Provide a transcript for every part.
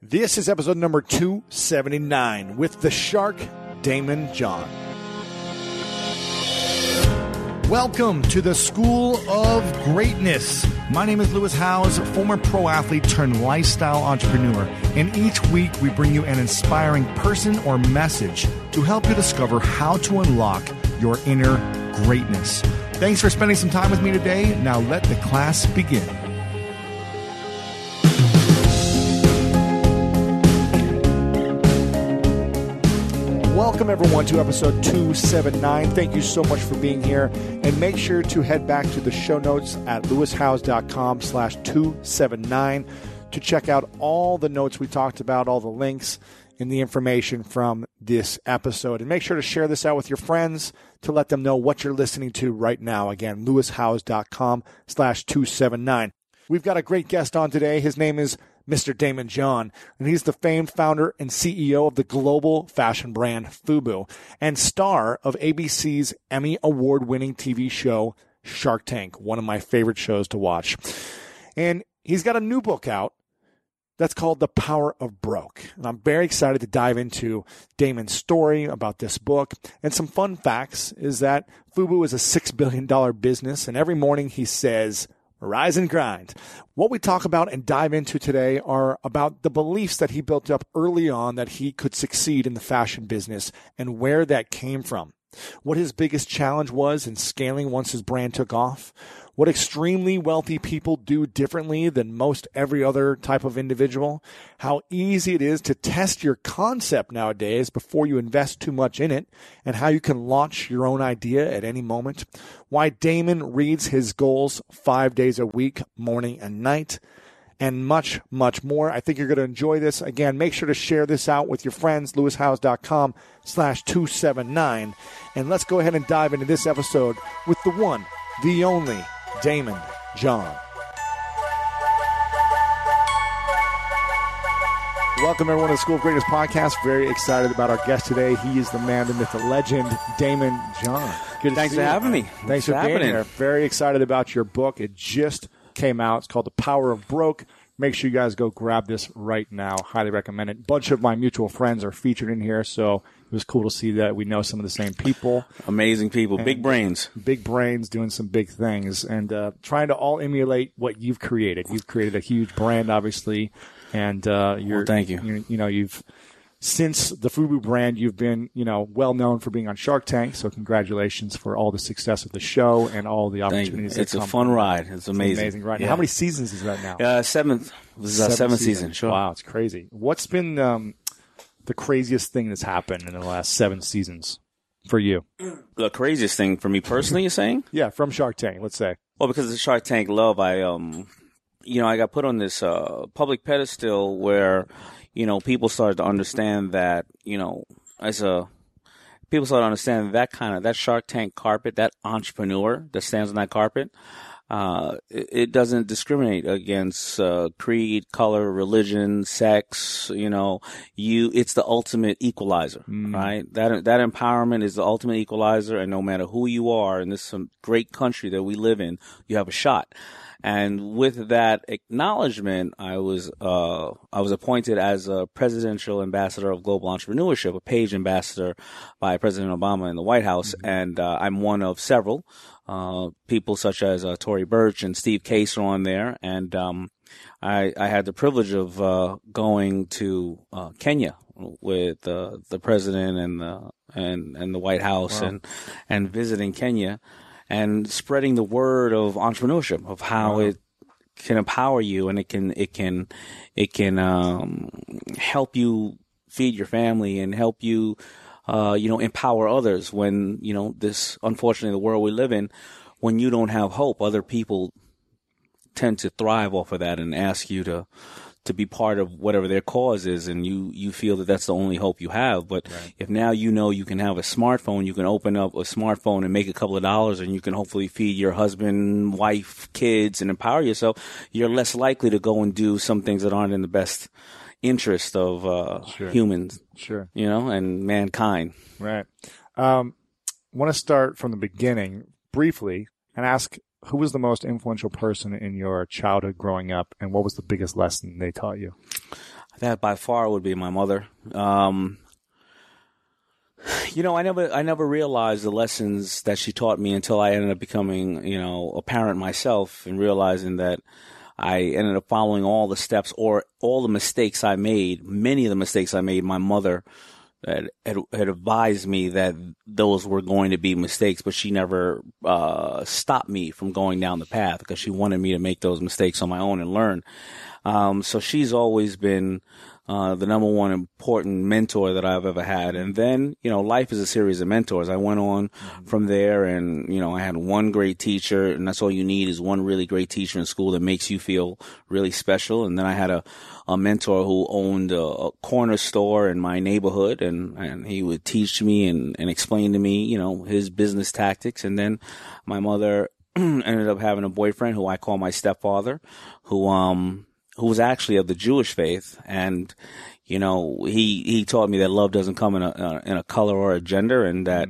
This is episode number 279 with the Shark, Daymond John. Welcome to the School of Greatness. My name is Lewis Howes, former pro athlete turned lifestyle entrepreneur. And each week we bring you an inspiring person or message to help you discover how to unlock your inner greatness. Thanks for spending some time with me today. Now let the class begin. Welcome, everyone, to episode 279. Thank you so much for being here. And make sure to head back to the show notes at lewishowes.com/279 to check out all the notes we talked about, all the links and the information from this episode. And make sure to share this out with your friends to let them know what you're listening to right now. Again, lewishowes.com/279. We've got a great guest on today. His name is Mr. Daymond John, and he's the famed founder and CEO of the global fashion brand FUBU and star of ABC's Emmy Award-winning TV show Shark Tank, one of my favorite shows to watch. And he's got a new book out that's called The Power of Broke. And I'm very excited to dive into Daymond's story about this book. And some fun facts is that FUBU is a $6 billion business, and every morning he says, rise and grind. What we talk about and dive into today are about the beliefs that he built up early on that he could succeed in the fashion business and where that came from. What his biggest challenge was in scaling once his brand took off. What extremely wealthy people do differently than most every other type of individual. How easy it is to test your concept nowadays before you invest too much in it. And how you can launch your own idea at any moment. Why Daymond reads his goals 5 days a week, morning and night. And much, much more. I think you're going to enjoy this. Again, make sure to share this out with your friends, lewishowes.com/279. And let's go ahead and dive into this episode with the one, the only, Daymond John. Welcome, everyone, to the School of Greatness podcast. Very excited about our guest today. He is the man, the myth, the legend, Daymond John. Good. Thanks for having me. Thanks for being here. Very excited about your book. It just came out. It's called The Power of Broke. Make sure you guys go grab this right now. Highly recommend it. A bunch of my mutual friends are featured in here, so it was cool to see that we know some of the same people. Amazing people. Big brains. Big brains doing some big things and trying to all emulate what you've created. You've created a huge brand, obviously, and thank you. You've since the FUBU brand, you've been, well known for being on Shark Tank. So congratulations for all the success of the show and all the opportunities. It's a fun ride. It's amazing. It's amazing ride. Yeah. How many seasons is that now? Seventh. This is our seventh season. Sure. Wow, it's crazy. What's been the craziest thing that's happened in the last 7 seasons for you? The craziest thing for me personally, you're saying? Yeah, from Shark Tank, let's say. Well, because of the Shark Tank love, I got put on this public pedestal where people started to understand that, people started to understand that Shark Tank carpet, that entrepreneur that stands on that carpet, it doesn't discriminate against creed, color, religion, sex. It's the ultimate equalizer, right? That empowerment is the ultimate equalizer, and no matter who you are in this great country that we live in, you have a shot. And with that acknowledgement, I was appointed as a presidential ambassador of global entrepreneurship, a page ambassador by President Obama in the White House. Mm-hmm. And I'm one of several people such as Tory Burch and Steve Case are on there. And I had the privilege of going to Kenya with the president and the White House. Wow. and visiting Kenya. And spreading the word of entrepreneurship, of how it can empower you, and it can help you feed your family and help you, empower others. When this, unfortunately, the world we live in, when you don't have hope, other people tend to thrive off of that and ask you to be part of whatever their cause is, and you feel that that's the only hope you have. But right. If now you can have a smartphone, you can open up a smartphone and make a couple of dollars, and you can hopefully feed your husband, wife, kids, and empower yourself, you're less likely to go and do some things that aren't in the best interest of humans, and mankind. Right. I want to start from the beginning briefly and ask, who was the most influential person in your childhood growing up, and what was the biggest lesson they taught you? That by far would be my mother. I never realized the lessons that she taught me until I ended up becoming, a parent myself, and realizing that I ended up following all the steps or all the mistakes I made. Many of the mistakes I made, my mother had advised me that those were going to be mistakes, but she never stopped me from going down the path, because she wanted me to make those mistakes on my own and learn. So she's always been the number one important mentor that I've ever had. And then, life is a series of mentors. I went on from there, and, I had one great teacher, and that's all you need, is one really great teacher in school that makes you feel really special. And then I had a mentor who owned a corner store in my neighborhood, and he would teach me and explain to me, his business tactics. And then my mother ended up having a boyfriend who I call my stepfather, who was actually of the Jewish faith. And, he taught me that love doesn't come in a color or a gender, and that,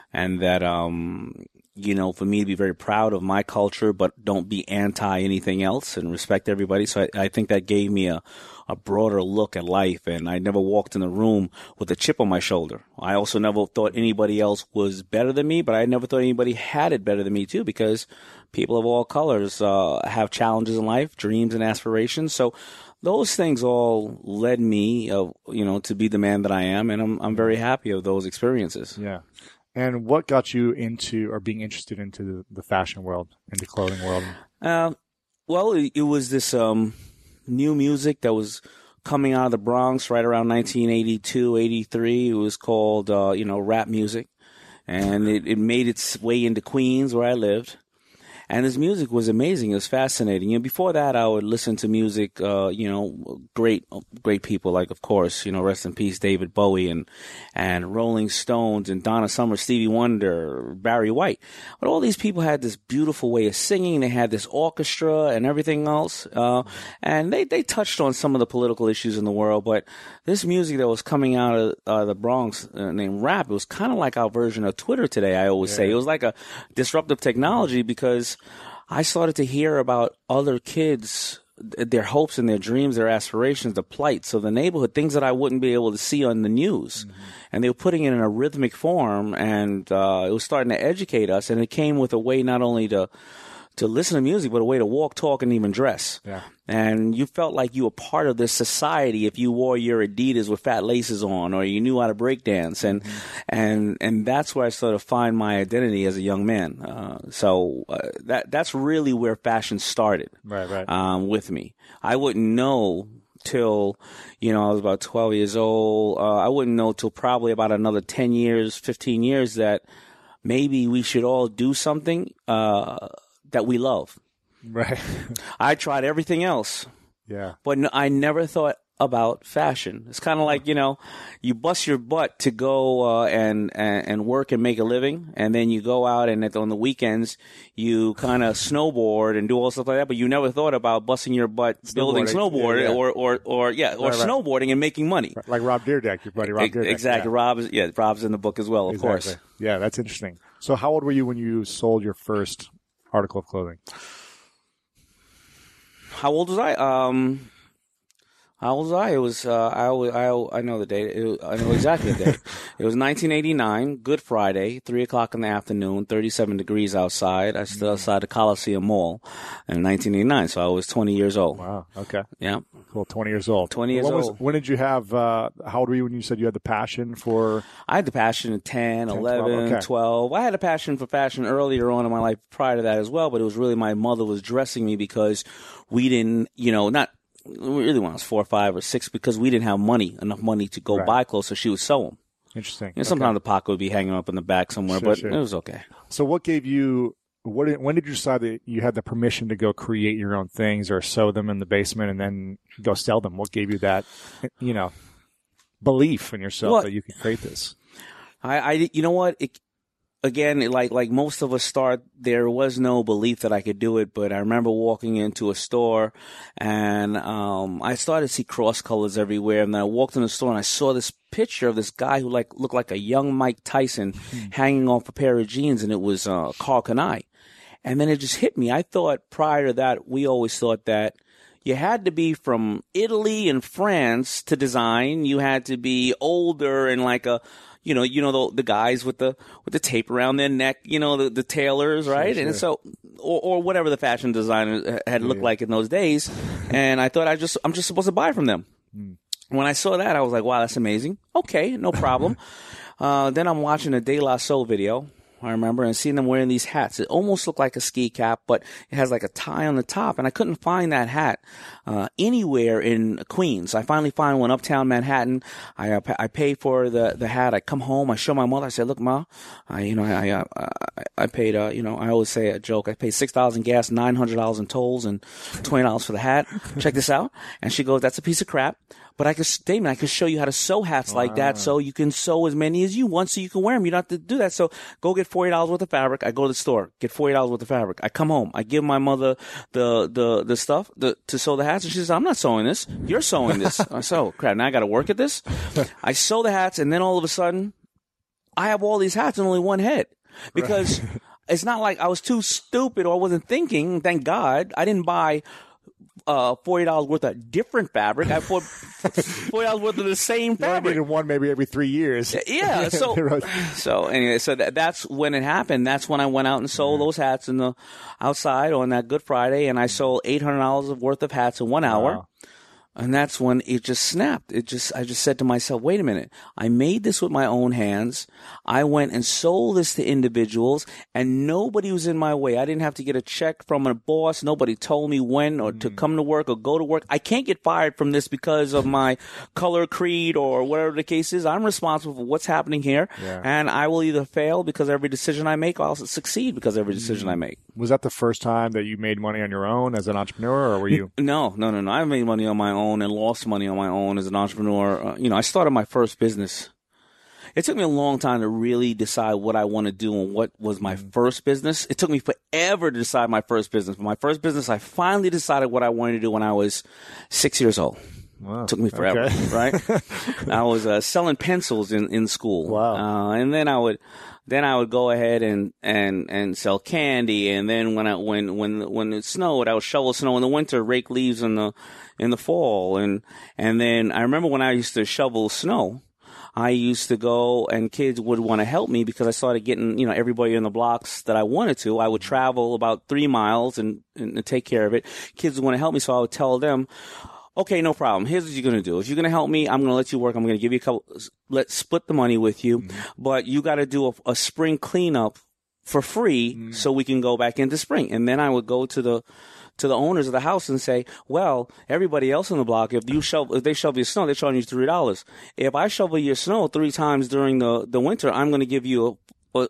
for me to be very proud of my culture, but don't be anti anything else, and respect everybody. So I think that gave me a broader look at life, and I never walked in the room with a chip on my shoulder. I also never thought anybody else was better than me, but I never thought anybody had it better than me too, because people of all colors have challenges in life, dreams and aspirations. So those things all led me, to be the man that I am, and I'm very happy of those experiences. Yeah. And what got you into, or being interested into, the fashion world, into clothing world? Well, it was this new music that was coming out of the Bronx right around 1982, 83. It was called, rap music. And it made its way into Queens, where I lived. And his music was amazing. It was fascinating. Before that, I would listen to music, great people, like, of course, rest in peace, David Bowie and Rolling Stones and Donna Summer, Stevie Wonder, Barry White. But all these people had this beautiful way of singing. They had this orchestra and everything else. And they touched on some of the political issues in the world. But this music that was coming out of the Bronx, named rap, it was kind of like our version of Twitter today, I always say. It was like a disruptive technology, because I started to hear about other kids, their hopes and their dreams, their aspirations, the plights of the neighborhood, things that I wouldn't be able to see on the news. Mm-hmm. And they were putting it in a rhythmic form, and it was starting to educate us. And it came with a way not only to listen to music, but a way to walk, talk, and even dress. Yeah. And you felt like you were part of this society if you wore your Adidas with fat laces on, or you knew how to break dance. And, mm-hmm. and that's where I sort of find my identity as a young man. So that's really where fashion started. Right. With me. I wouldn't know till, I was about 12 years old. I wouldn't know till probably about another 10 years, 15 years that maybe we should all do something, that we love. Right. I tried everything else. Yeah. But I never thought about fashion. It's kind of like, you bust your butt to go and work and make a living, and then you go out and on the weekends you kind of snowboard and do all stuff like that, but you never thought about busting your butt building snowboard or snowboarding and making money. Like Rob Dyrdek, your buddy Rob Dyrdek. Exactly. Yeah. Rob's in the book as well, of course. Yeah, that's interesting. So how old were you when you sold your first article of clothing? How old was I? It was, I know the date. I know exactly the date. It was 1989, Good Friday, 3:00 in the afternoon, 37 degrees outside. I stood outside the Coliseum Mall in 1989, so I was 20 years old. Wow, okay. Yeah. Cool, 20 years old. 20 years old. When did you have, how old were you when you said you had the passion for? I had the passion at 10, 11, 12. I had a passion for fashion earlier on in my life prior to that as well, but it was really my mother was dressing me because we didn't, not really when I was 4 or 5 or 6, because we didn't have enough money to go buy clothes, so she would sew them. Interesting. Sometimes the pocket would be hanging up in the back somewhere, but it was okay. So what gave you, when did you decide that you had the permission to go create your own things or sew them in the basement and then go sell them? What gave you that, belief in yourself that you could create this? You know what? Again, like most of us start, there was no belief that I could do it, but I remember walking into a store and I started to see cross colors everywhere, and then I walked in the store and I saw this picture of this guy who looked like a young Mike Tyson hanging off a pair of jeans, and it was Karl Kani. And then it just hit me. I thought prior to that, we always thought that you had to be from Italy and France to design. You had to be older and like a, the guys with the tape around their neck, the tailors, right? Sure. And so, or whatever the fashion designer had looked like in those days. And I thought I'm just supposed to buy from them. When I saw that, I was like, wow, that's amazing. Okay, no problem. Then I'm watching a De La Soul video, I remember, and seeing them wearing these hats. It almost looked like a ski cap, but it has like a tie on the top, and I couldn't find that hat anywhere in Queens. I finally find one uptown Manhattan. I pay for the hat. I come home. I show my mother. I said, "Look, Ma, I paid. I always say a joke. I paid $6 in gas, $900 in tolls, and $20 for the hat. Check this out." And she goes, "That's a piece of crap. But I could show you how to sew hats like that, so you can sew as many as you want, so you can wear them. You don't have to do that. So go get $40 worth of fabric. I go to the store, get $40 worth of fabric. I come home. I give my mother the stuff to sew the hats, and she says, "I'm not sewing this. You're sewing this." I said, "Oh crap! Now I got to work at this." I sew the hats, and then all of a sudden, I have all these hats and only one head because it's not like I was too stupid or I wasn't thinking. Thank God I didn't buy $40 worth of different fabric. I bought $40 worth of the same fabric. You needed one maybe every 3 years. Yeah. So anyway, that's when it happened. That's when I went out and sold those hats outside on that Good Friday, and I sold $800 worth of hats in 1 hour. Wow. And that's when it just snapped. I just said to myself, wait a minute. I made this with my own hands. I went and sold this to individuals, and nobody was in my way. I didn't have to get a check from a boss. Nobody told me when or to come to work or go to work. I can't get fired from this because of my color, creed, or whatever the case is. I'm responsible for what's happening here, and I will either fail because of every decision I make, or I'll succeed because of every decision I make. Was that the first time that you made money on your own as an entrepreneur, or were you? No. I made money on my own and lost money on my own as an entrepreneur. I started my first business. It took me a long time to really decide what I want to do and what was my first business. It took me forever to decide my first business. But my first business, I finally decided what I wanted to do when I was 6 years old. Wow. It took me forever, right? I was selling pencils in school. Wow. And then I would go ahead and sell candy, and then when it snowed, I would shovel snow in the winter, rake leaves in the fall, and then I remember when I used to shovel snow, I used to go and kids would want to help me because I started getting everybody in the blocks that I wanted to. I would travel about 3 miles and take care of it. Kids would want to help me, so I would tell them, "Okay, no problem. Here's what you're going to do. If you're going to help me, I'm going to let you work. I'm going to give you let's split the money with you, but you got to do a spring cleanup for free so we can go back into spring." And then I would go to the owners of the house and say, "Well, everybody else on the block, if they shovel your snow, they're charging you $3. If I shovel your snow 3 times during the winter, I'm going to give you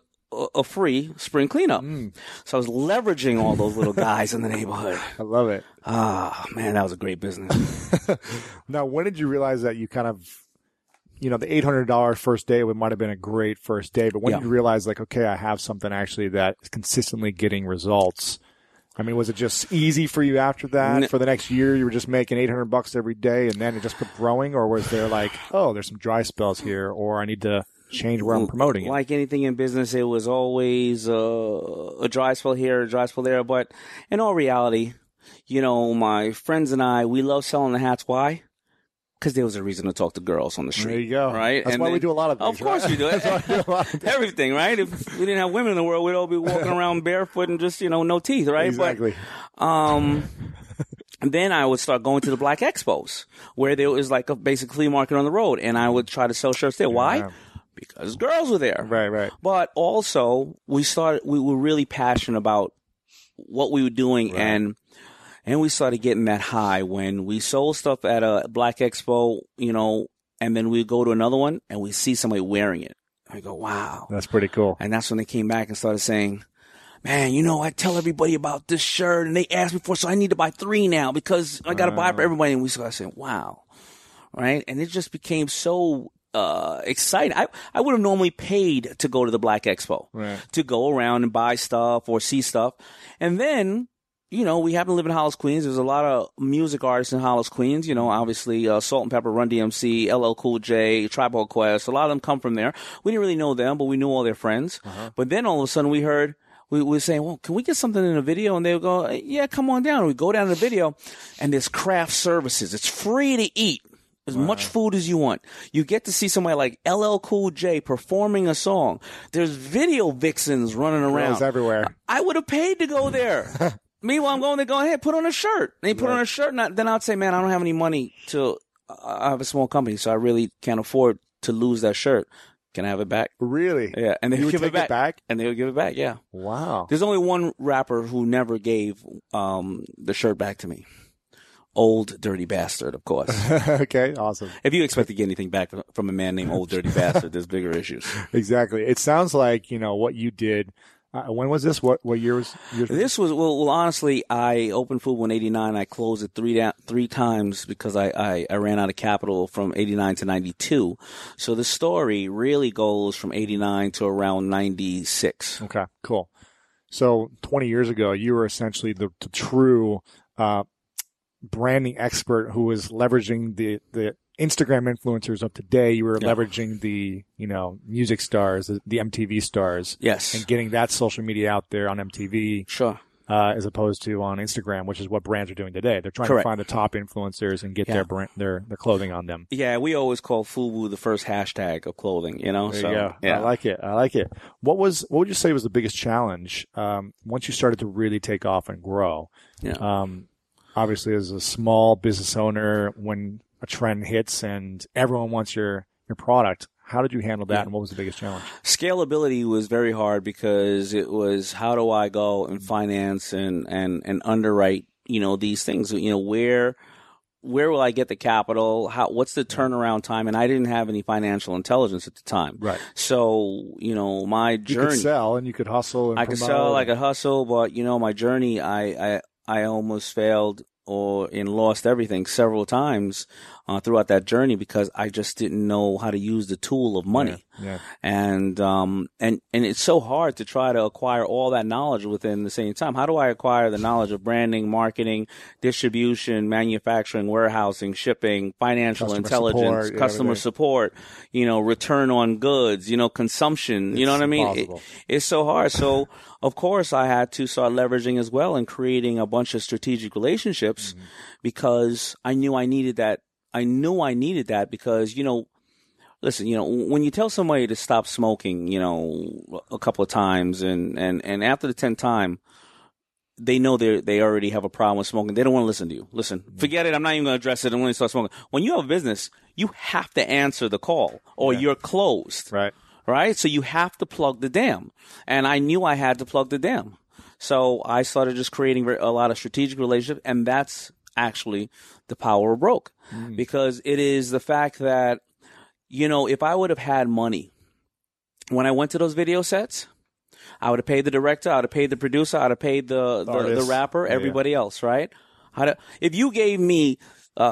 a free spring cleanup." So I was leveraging all those little guys in the neighborhood. I love it. Ah, man, that was a great business. Now, when did you realize that you kind of, the $800 first day might have been a great first day, but when did you realize, like, okay, I have something actually that is consistently getting results? I mean, was it just easy for you after that? For the next year, you were just making $800 every day, and then it just kept growing? Or was there like, oh, there's some dry spells here, or I need to change where I'm promoting it? Like anything in business, it was always a dry spell here, a dry spell there. But in all reality, my friends and I, we love selling the hats. Why? Because there was a reason to talk to girls on the street. There you go. Right? That's why we do a lot of things. Of course we do. Everything, right? If we didn't have women in the world, we'd all be walking around barefoot and just, no teeth, right? Exactly. But, and then I would start going to the Black Expos, where there was like a basic flea market on the road, and I would try to sell shirts there. Why? Because girls were there. Right. But also, we were really passionate about what we were doing, and we started getting that high when we sold stuff at a Black Expo, and then we go to another one and we see somebody wearing it. I go, wow. That's pretty cool. And that's when they came back and started saying, "Man, I tell everybody about this shirt and they asked me for it, so I need to buy 3 now because I got to buy it for everybody." And we started saying, wow. Right. And it just became so exciting. I would have normally paid to go to the Black Expo, to go around and buy stuff or see stuff. And then, we happen to live in Hollis, Queens. There's a lot of music artists in Hollis, Queens. Obviously, Salt and Pepper, Run DMC, LL Cool J, Tribe Called Quest. A lot of them come from there. We didn't really know them, but we knew all their friends. But then all of a sudden we heard, we were saying, well, can we get something in a video? And they would go, yeah, come on down. We go down to the video, and there's craft services. It's free to eat. As much food as you want. You get to see somebody like LL Cool J performing a song. There's video vixens running around. Girls everywhere. I would have paid to go there. Meanwhile, I'm going to go ahead, put on a shirt. They put on a shirt, and then I'd say, man, I don't have any money I have a small company, so I really can't afford to lose that shirt. Can I have it back? Really? Yeah. And they would give it back. And they would give it back, yeah. Wow. There's only one rapper who never gave the shirt back to me. Old Dirty Bastard, of course. Okay, awesome. If you expect to get anything back from a man named Old Dirty Bastard, there's bigger issues. Exactly. It sounds like, what you did. When was this? What year was this? Well, honestly, I opened FUBU in 89. I closed it three times because I ran out of capital from 89 to 92. So the story really goes from 89 to around 96. Okay, cool. So 20 years ago, you were essentially the true branding expert who was leveraging the Instagram influencers of today. You were leveraging the, music stars, the MTV stars. Yes. And getting that social media out there on MTV. Sure. As opposed to on Instagram, which is what brands are doing today. They're trying to find the top influencers and get their clothing on them. Yeah, we always call FUBU the first hashtag of clothing, There so, you go. Yeah. I like it. What would you say was the biggest challenge once you started to really take off and grow? Yeah. Obviously, as a small business owner, when a trend hits and everyone wants your product, how did you handle that, and what was the biggest challenge? Scalability was very hard because it was, how do I go and finance and underwrite, these things? Where will I get the capital? What's the turnaround time? And I didn't have any financial intelligence at the time. Right. So, my journey. You could sell and you could hustle and I could sell, I could hustle, but, my journey, I almost failed and lost everything several times throughout that journey because I just didn't know how to use the tool of money. Yeah. And it's so hard to try to acquire all that knowledge within the same time. How do I acquire the knowledge of branding, marketing, distribution, manufacturing, warehousing, shipping, financial intelligence, customer support, return on goods, consumption, you know what I mean? It's so hard. So, of course, I had to start leveraging as well and creating a bunch of strategic relationships because I knew I needed that. Because, listen, when you tell somebody to stop smoking, a couple of times and after the 10th time, they know they already have a problem with smoking. They don't want to listen to you. Listen, forget it. I'm not even going to address it. I'm going to start smoking. When you have a business, you have to answer the call or you're closed. Right. Right? So you have to plug the dam. And I knew I had to plug the dam. So I started just creating a lot of strategic relationships, and that's actually the power of broke. Because it is the fact that, if I would have had money when I went to those video sets, I would have paid the director, I would have paid the producer, I would have paid the rapper, everybody else, right? If you gave me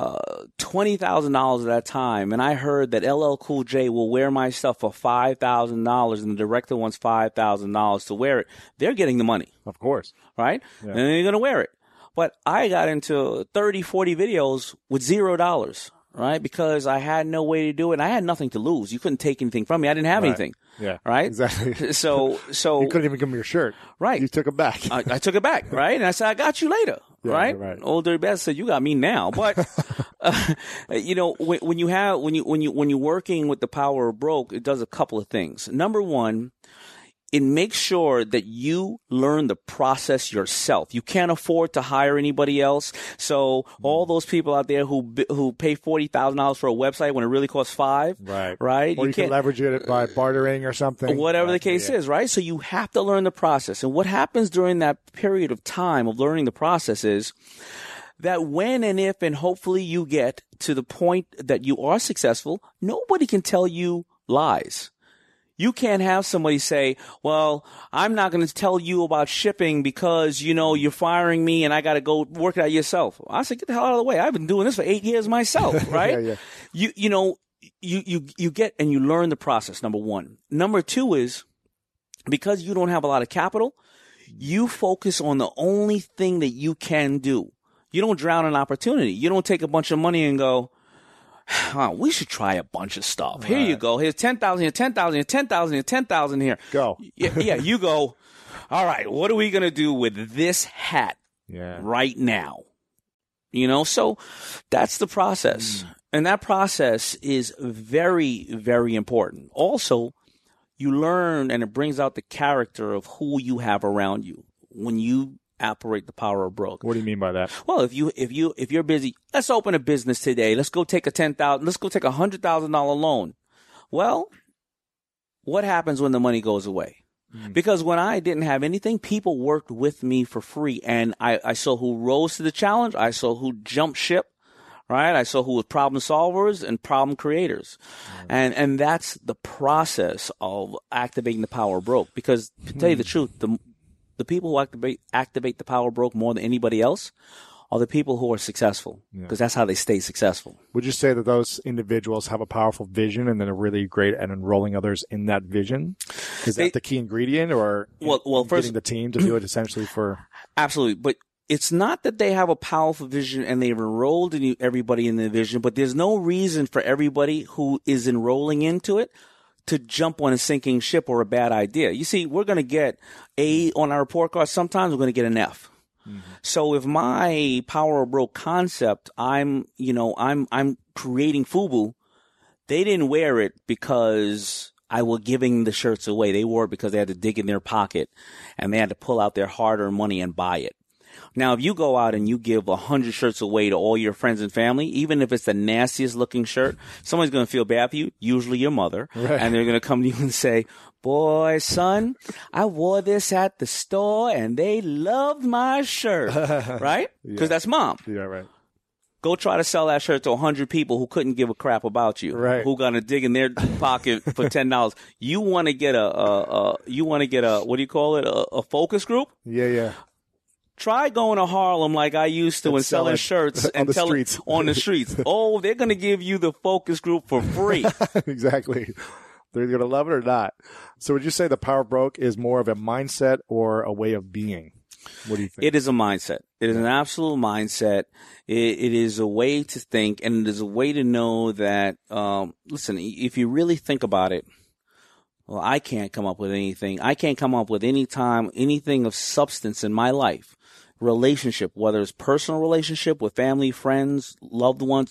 $20,000 at that time, and I heard that LL Cool J will wear my stuff for $5,000, and the director wants $5,000 to wear it, they're getting the money. Of course. Right? Yeah. And they're going to wear it. But I got into 30, 40 videos with $0, right? Because I had no way to do it, and I had nothing to lose. You couldn't take anything from me. I didn't have anything. Yeah. Right? Exactly. So you couldn't even give me your shirt. Right. You took it back. I took it back, right? And I said, I got you later. Yeah, right? Old Dirty Bastard said, you got me now. But when you're working with the power of broke, it does a couple of things. Number one, it makes sure that you learn the process yourself. You can't afford to hire anybody else. So all those people out there who pay $40,000 for a website when it really costs $5,000, right? Or you can leverage it by bartering or something. Whatever the case is, right? So you have to learn the process. And what happens during that period of time of learning the process is that when and if and hopefully you get to the point that you are successful, nobody can tell you lies. You can't have somebody say, well, I'm not going to tell you about shipping because, you're firing me and I got to go work it out yourself. I said, get the hell out of the way. I've been doing this for 8 years myself, right? Yeah. You get and you learn the process, number one. Number two is because you don't have a lot of capital, you focus on the only thing that you can do. You don't drown in opportunity. You don't take a bunch of money and go, we should try a bunch of stuff. Here you go. Here's 10,000 here, 10,000 here, 10,000 here, 10,000 here. Go. Yeah, you go. All right, what are we going to do with this hat right now? So that's the process. And that process is very, very important. Also, you learn, and it brings out the character of who you have around you when you operate the power of broke. What do you mean by that? Well, if you're busy, let's open a business today. Let's go take let's go take $100,000 loan. Well, what happens when the money goes away? Because when I didn't have anything, people worked with me for free, and I saw who rose to the challenge. I saw who jumped ship. Right. I saw who was problem solvers and problem creators. And that's the process of activating the power of broke. Because to tell you the truth, the people who activate the power of broke more than anybody else are the people who are successful. Because that's how they stay successful. Would you say that those individuals have a powerful vision and then are really great at enrolling others in that vision? Is that the key ingredient, or first, getting the team to do it essentially for? Absolutely. But it's not that they have a powerful vision and they've enrolled everybody in the vision, but there's no reason for everybody who is enrolling into it to jump on a sinking ship or a bad idea. You see, we're going to get A on our report card. Sometimes we're going to get an F. So if my power of broke concept, I'm creating FUBU, they didn't wear it because I was giving the shirts away. They wore it because they had to dig in their pocket and they had to pull out their hard-earned money and buy it. Now, if you go out and you give 100 shirts away to all your friends and family, even if it's the nastiest looking shirt, someone's going to feel bad for you, usually your mother, and they're going to come to you and say, boy, son, I wore this at the store and they loved my shirt, right? Because that's mom. Yeah, right. Go try to sell that shirt to 100 people who couldn't give a crap about you, who gonna dig in their pocket for $10. You want to get a what do you call it? A focus group? Yeah. Try going to Harlem like I used to and selling shirts and on the streets. Oh, they're going to give you the focus group for free. Exactly. They're going to love it or not. So would you say the power broke is more of a mindset or a way of being? What do you think? It is a mindset. It is an absolute mindset. It is a way to think, and it is a way to know that, listen, if you really think about it, well, I can't come up with anything. I can't come up with anything of substance in my life. Relationship, whether it's personal relationship with family, friends, loved ones,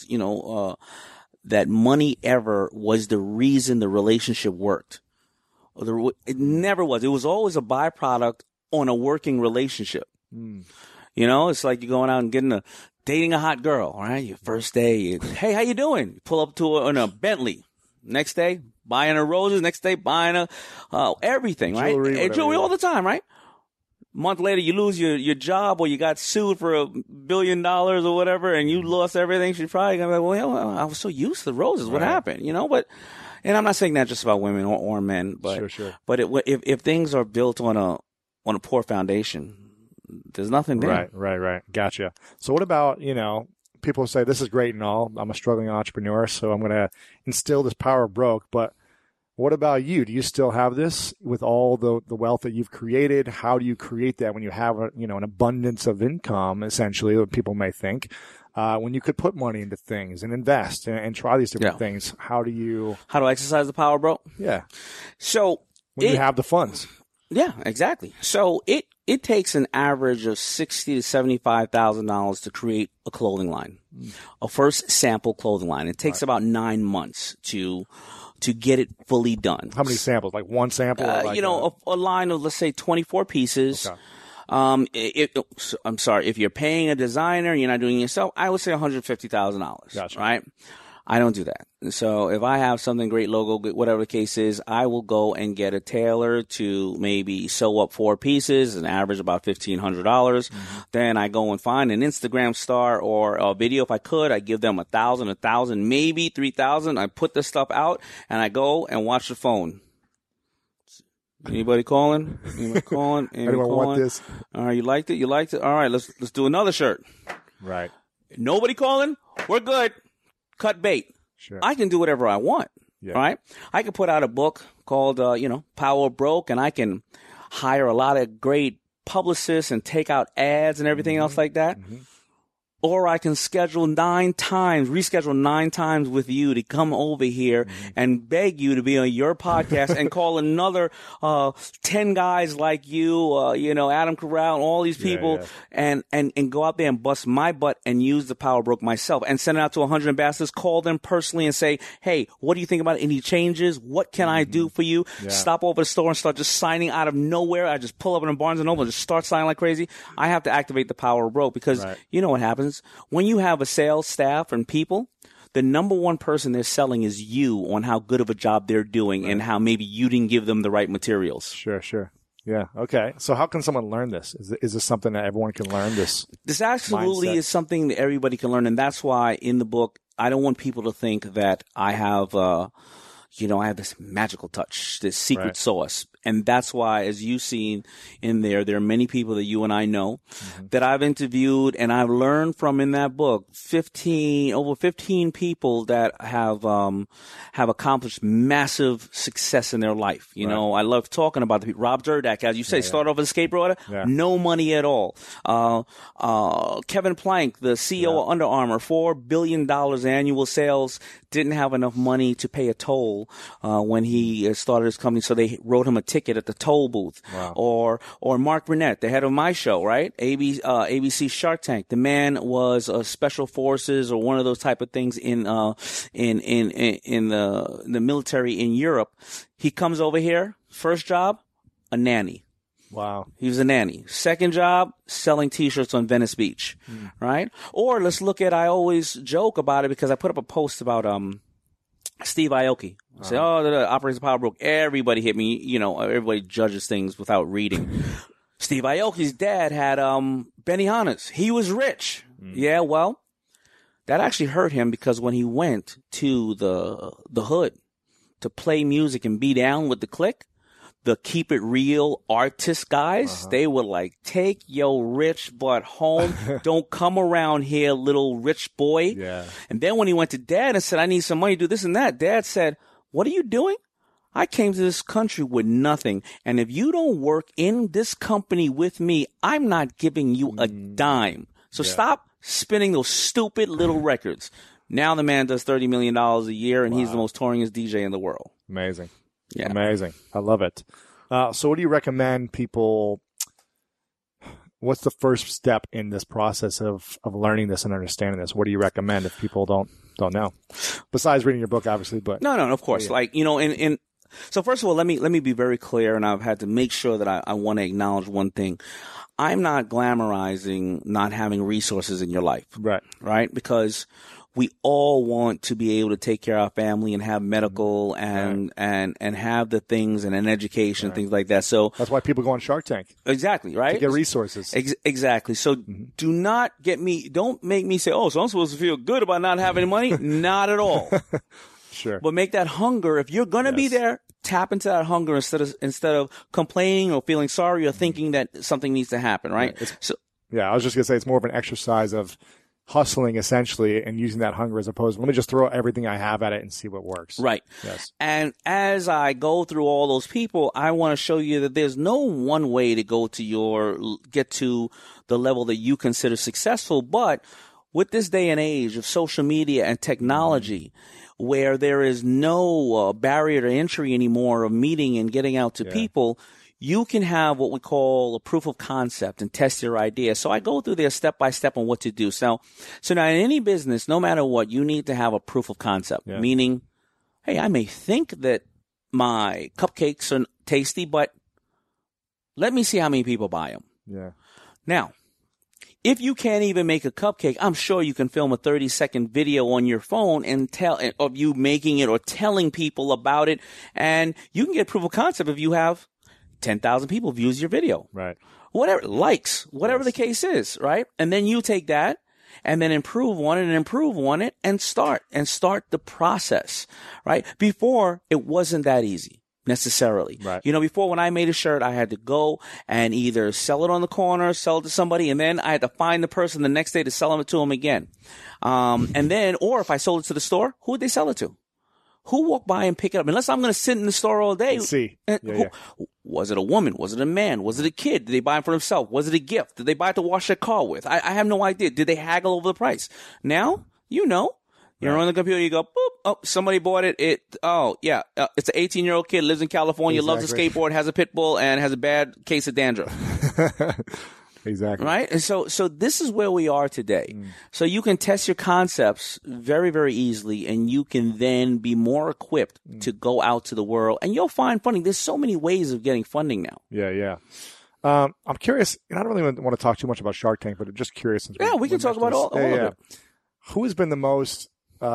that money ever was the reason the relationship worked. It never was. It was always a byproduct on a working relationship. It's like you're going out and dating a hot girl, right? Your first day, hey, how you doing? You pull up to in a Bentley. Next day, buying her roses. Next day, buying everything, right? Jewelry all the time, right? Month later, you lose your job, or you got sued for $1 billion or whatever, and you lost everything. She's probably gonna be like, well, I was so used to the roses. What happened? But, and I'm not saying that just about women or men, but sure. But if things are built on a poor foundation, there's nothing there. Right. Gotcha. So what about, people say this is great and all. I'm a struggling entrepreneur, so I'm going to instill this power of broke, but what about you? Do you still have this with all the wealth that you've created? How do you create that when you have an abundance of income, essentially, what people may think, when you could put money into things and invest and try these different things? How do I exercise the power, bro? Yeah. So when you have the funds. Yeah, exactly. So it takes an average of $60,000 to $75,000 to create a clothing line, a first sample clothing line. It takes about 9 months to get it fully done. How many samples? Like one sample? A line of, let's say, 24 pieces. Okay. I'm sorry, if you're paying a designer, you're not doing it yourself, I would say $150,000. Gotcha. Right? I don't do that. So if I have something great logo, whatever the case is, I will go and get a tailor to maybe sew up 4 pieces, an average about $1,500. Then I go and find an Instagram star or a video. If I could, I give them 1,000, maybe 3,000. I put the stuff out and I go and watch the phone. Anybody calling? Anyone want this? All right, you liked it? All right, let's do another shirt. Right. Nobody calling? We're good. Cut bait. Sure. I can do whatever I want, right? I can put out a book called, Power of Broke, and I can hire a lot of great publicists and take out ads and everything else like that. or I can reschedule 9 times with you to come over here and beg you to be on your podcast and call another 10 guys like you, Adam Corral and all these people and go out there and bust my butt and use the Power Broke myself and send it out to 100 ambassadors, call them personally and say, hey, what do you think about it? Any changes? What can I do for you? Yeah. Stop over the store and start just signing out of nowhere. I just pull up in Barnes & Noble and just start signing like crazy. I have to activate the Power Broke because you know what happens? When you have a sales staff and people, the number one person they're selling is you on how good of a job they're doing and how maybe you didn't give them the right materials. Sure. Yeah. Okay. So how can someone learn this? Is this something that everyone can learn? This absolutely mindset? Is something that everybody can learn. And that's why in the book, I don't want people to think that I have, I have this magical touch, this secret sauce. And that's why, as you've seen in there are many people that you and I know that I've interviewed and I've learned from in that book, over 15 people that have accomplished massive success in their life. You know, I love talking about the people. Rob Dyrdek, as you say, started off as a skateboarder, no money at all. Kevin Plank, the CEO of Under Armour, $4 billion annual sales, didn't have enough money to pay a toll when he started his company, so they wrote him a ticket at the toll booth. Or Mark Burnett, the head of my show, right? ABC Shark Tank. The man was special forces or one of those type of things in the military in Europe. He comes over here, first job, a nanny. Wow. He was a nanny. Second job, selling T-shirts on Venice Beach, right? Or let's look at, I always joke about it because I put up a post about Steve Aoki. I say, the Operation Power Broke. Everybody hit me. Everybody judges things without reading. Steve Aoki's dad had Benihana's. He was rich. Yeah, well, that actually hurt him because when he went to the hood to play music and be down with the clique, the keep it real artist guys, they were like, take your rich butt home. Don't come around here, little rich boy. Yeah. And then when he went to dad and said, I need some money to do this and that, dad said, what are you doing? I came to this country with nothing. And if you don't work in this company with me, I'm not giving you a dime. So stop spinning those stupid little records. Now the man does $30 million a year and he's the most touringest DJ in the world. Amazing. Yeah. Amazing. I love it. So what do you recommend people, what's the first step in this process of learning this and understanding this? What do you recommend if people don't know? Besides reading your book, obviously, but. No, of course. So first of all, let me be very clear, and I've had to make sure that I want to acknowledge one thing. I'm not glamorizing not having resources in your life. Right? Because we all want to be able to take care of our family and have medical and have the things and an education, things like that. So that's why people go on Shark Tank. Exactly, right? To get resources. Exactly. So don't make me say, oh, so I'm supposed to feel good about not having money. Not at all. Sure. But make that hunger. If you're going to be there, tap into that hunger instead of complaining or feeling sorry or thinking that something needs to happen, right? I was just going to say it's more of an exercise of hustling essentially and using that hunger as opposed to let me just throw everything I have at it and see what works. Right. Yes. And as I go through all those people, I want to show you that there's no one way to get to the level that you consider successful. But with this day and age of social media and technology, where there is no barrier to entry anymore of meeting and getting out to people, you can have what we call a proof of concept and test your idea. So I go through there step by step on what to do. So now in any business, no matter what, you need to have a proof of concept, meaning, hey, I may think that my cupcakes are tasty, but let me see how many people buy them. Yeah. Now, if you can't even make a cupcake, I'm sure you can film a 30-second video on your phone and tell of you making it or telling people about it. And you can get proof of concept if you have 10,000 people views your video. Right. Whatever, likes, whatever the case is, right? And then you take that and then improve on it and start the process, right? Before, it wasn't that easy necessarily. Right. Before when I made a shirt, I had to go and either sell it on the corner, sell it to somebody, and then I had to find the person the next day to sell it to them again. And then, or if I sold it to the store, who would they sell it to? who walked by and picked it up? Unless I'm going to sit in the store all day. Let's see. Was it a woman? Was it a man? Was it a kid? Did they buy it for themselves? Was it a gift? Did they buy it to wash their car with? I have no idea. Did they haggle over the price? Now, you know. You're on the computer, you go, boop, oh, somebody bought it. It's an 18-year-old kid, lives in California, loves to skateboard, has a pit bull, and has a bad case of dandruff. Exactly. Right? And so this is where we are today. So you can test your concepts very, very easily, and you can then be more equipped to go out to the world, and you'll find funding. There's so many ways of getting funding now. Yeah. I'm curious, and I don't really want to talk too much about Shark Tank, but I'm just curious. Since we can talk about all of it. Who has been the most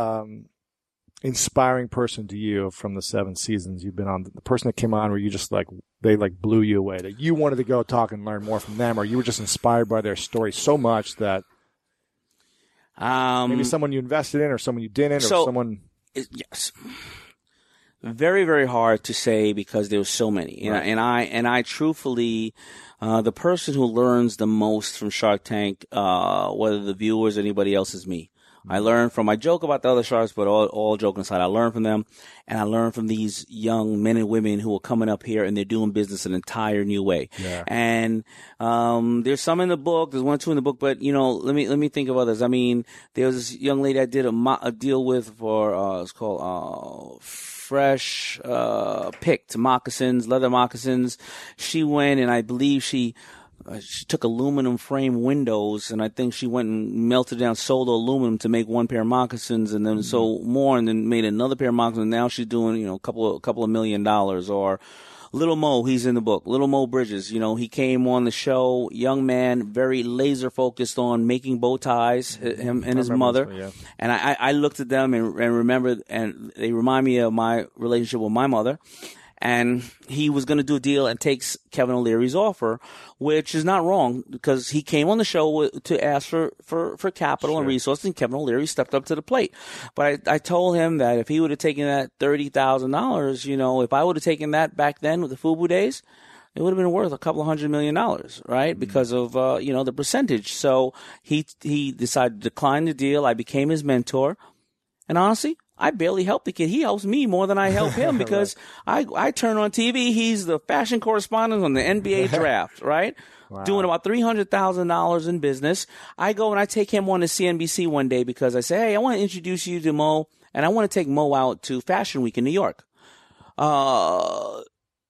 inspiring person to you from the 7 seasons you've been on? The person that came on where you just they blew you away, that you wanted to go talk and learn more from them, or you were just inspired by their story so much that maybe someone you invested in or someone you didn't, or someone. Yes. Very, very hard to say because there were so many. Right. And I truthfully, the person who learns the most from Shark Tank, whether the viewers or anybody else, is me. I learned from, I joke about the other sharks, but all joking aside, I learned from them, and I learned from these young men and women who are coming up here and they're doing business an entire new way. Yeah. And, there's some in the book, there's 1 or 2 in the book, but, let me think of others. I mean, there was this young lady I did a deal with for, it's called, Fresh, Picked moccasins, leather moccasins. She went, and I believe she took aluminum frame windows, and I think she went and melted down solar aluminum to make 1 pair of moccasins, and then sold more, and then made another pair of moccasins. Now she's doing, a couple of $1 million. Or Little Mo, he's in the book. Little Mo Bridges, he came on the show, young man, very laser focused on making bow ties, him and his mother. Yeah. And I looked at them and remembered, and they remind me of my relationship with my mother. And he was going to do a deal and takes Kevin O'Leary's offer, which is not wrong because he came on the show to ask for capital and resources, and Kevin O'Leary stepped up to the plate. But I told him that if he would have taken that $30,000, if I would have taken that back then with the FUBU days, it would have been worth a couple of $100 million, right? Because of, the percentage. So he decided to decline the deal. I became his mentor. And honestly, I barely help the kid. He helps me more than I help him because right. I turn on TV. He's the fashion correspondent on the NBA draft, right? Wow. Doing about $300,000 in business. I go and I take him on to CNBC one day because I say, hey, I want to introduce you to Mo, and I want to take Mo out to Fashion Week in New York. Oh,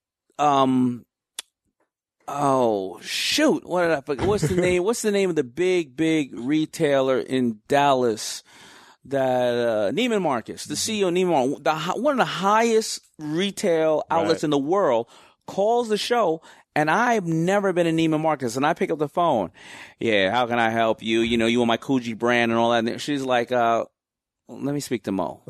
shoot. What did I forget? What's the name? What's the name of the big retailer in Dallas? That Neiman Marcus, the CEO of Neiman Marcus, one of the highest retail outlets in the world, calls the show, and I've never been in Neiman Marcus, and I pick up the phone. Yeah, how can I help you? You want my Coogee brand and all that. And she's like, let me speak to Mo.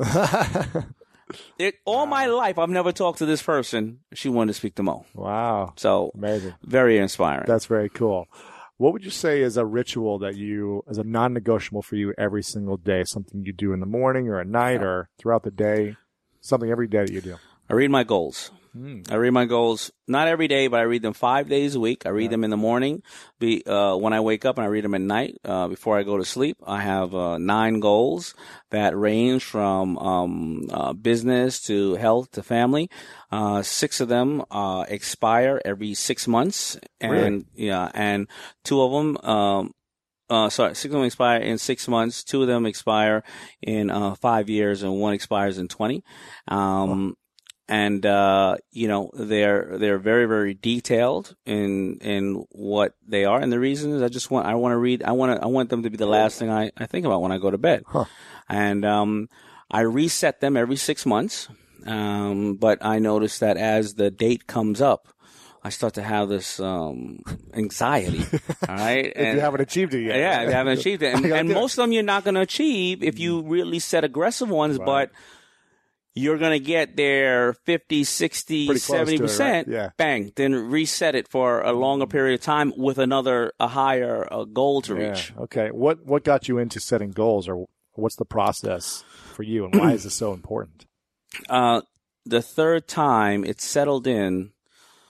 All my life, I've never talked to this person. She wanted to speak to Mo. Wow. So amazing. Very inspiring. That's very cool. What would you say is a ritual that as a non-negotiable for you every single day? Something you do in the morning or at night or throughout the day? Something every day that you do? I read my goals. I read my goals, not every day, but I read them 5 days a week. I read them in the morning when I wake up, and I read them at night before I go to sleep. I have 9 goals that range from business to health to family. 6 of them expire every 6 months, and really? And 2 of them 6 of them expire in 6 months. 2 of them expire in 5 years, and 1 expires in 20. And, they're very, very detailed in what they are. And the reason is I want them to be the last thing I think about when I go to bed. Huh. And, I reset them every 6 months. But I notice that as the date comes up, I start to have this, anxiety. All right. If you haven't achieved it yet. Yeah, if you haven't achieved it. And most of them you're not going to achieve if you really set aggressive ones, right. But you're going to get there 50, 60, 70%. Right? Yeah. Bang. Then reset it for a longer period of time with a higher goal to reach. Okay. What got you into setting goals, or what's the process for you, and why is this so important? The third time it settled in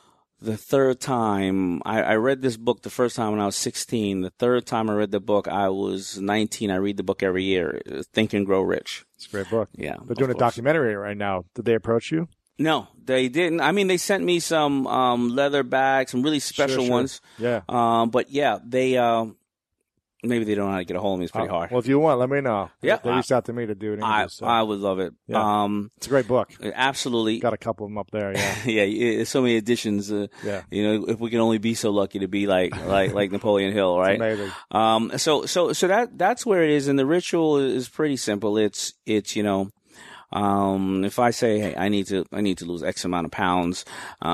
the third time I read this book the first time when I was 16. The third time I read the book, I was 19. I read the book every year. Think and Grow Rich. It's a great book. Yeah. They're doing a documentary right now. Did they approach you? No, they didn't. I mean, they sent me some leather bags, some really special ones. Yeah. But yeah, they maybe they don't know how to get a hold of me. It's pretty hard. Well, if you want, let me know. Yeah, They reached out to me to do an interview. I would love it. Yeah. It's a great book. Absolutely. Got a couple of them up there, yeah. Yeah, so many editions. Yeah. You know, if we can only be so lucky to be like Napoleon Hill, right? It's amazing. So that's where it is, and the ritual is pretty simple. It's you know, if I say, hey, I need to lose X amount of pounds,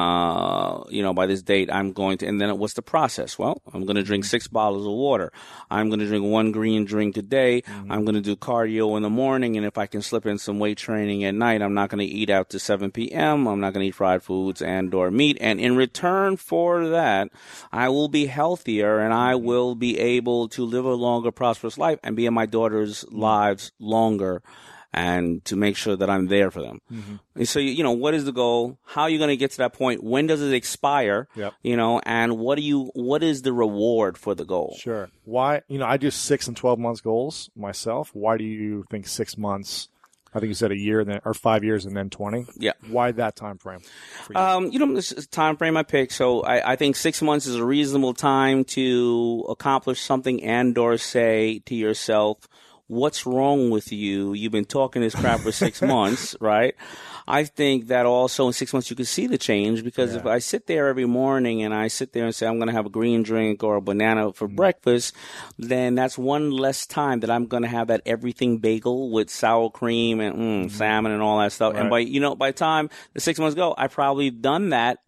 you know, by this date, I'm going to, and then what's the process? Well, I'm going to drink 6 bottles of water. I'm going to drink 1 green drink a day. Mm-hmm. I'm going to do cardio in the morning. And if I can slip in some weight training at night, I'm not going to eat out to 7 p.m. I'm not going to eat fried foods and or meat. And in return for that, I will be healthier and I will be able to live a longer, prosperous life and be in my daughter's lives longer, and to make sure that I'm there for them. Mm-hmm. And so, you know, what is the goal? How are you going to get to that point? When does it expire? Yep. You know, and what is the reward for the goal? Sure. Why, you know, I do 6 and 12 months goals myself. Why do you think 6 months? I think you said a year, then or 5 years, and then 20. Yeah. Why that time frame? For you? You know, this is the time frame I picked. So I think 6 months is a reasonable time to accomplish something and/or say to yourself, what's wrong with you? You've been talking this crap for 6 months, right? I think that also in 6 months you can see the change, because if I sit there every morning and I sit there and say I'm going to have a green drink or a banana for breakfast, then that's one less time that I'm going to have that everything bagel with sour cream and salmon and all that stuff. Right. And by the time the 6 months go, I've probably done that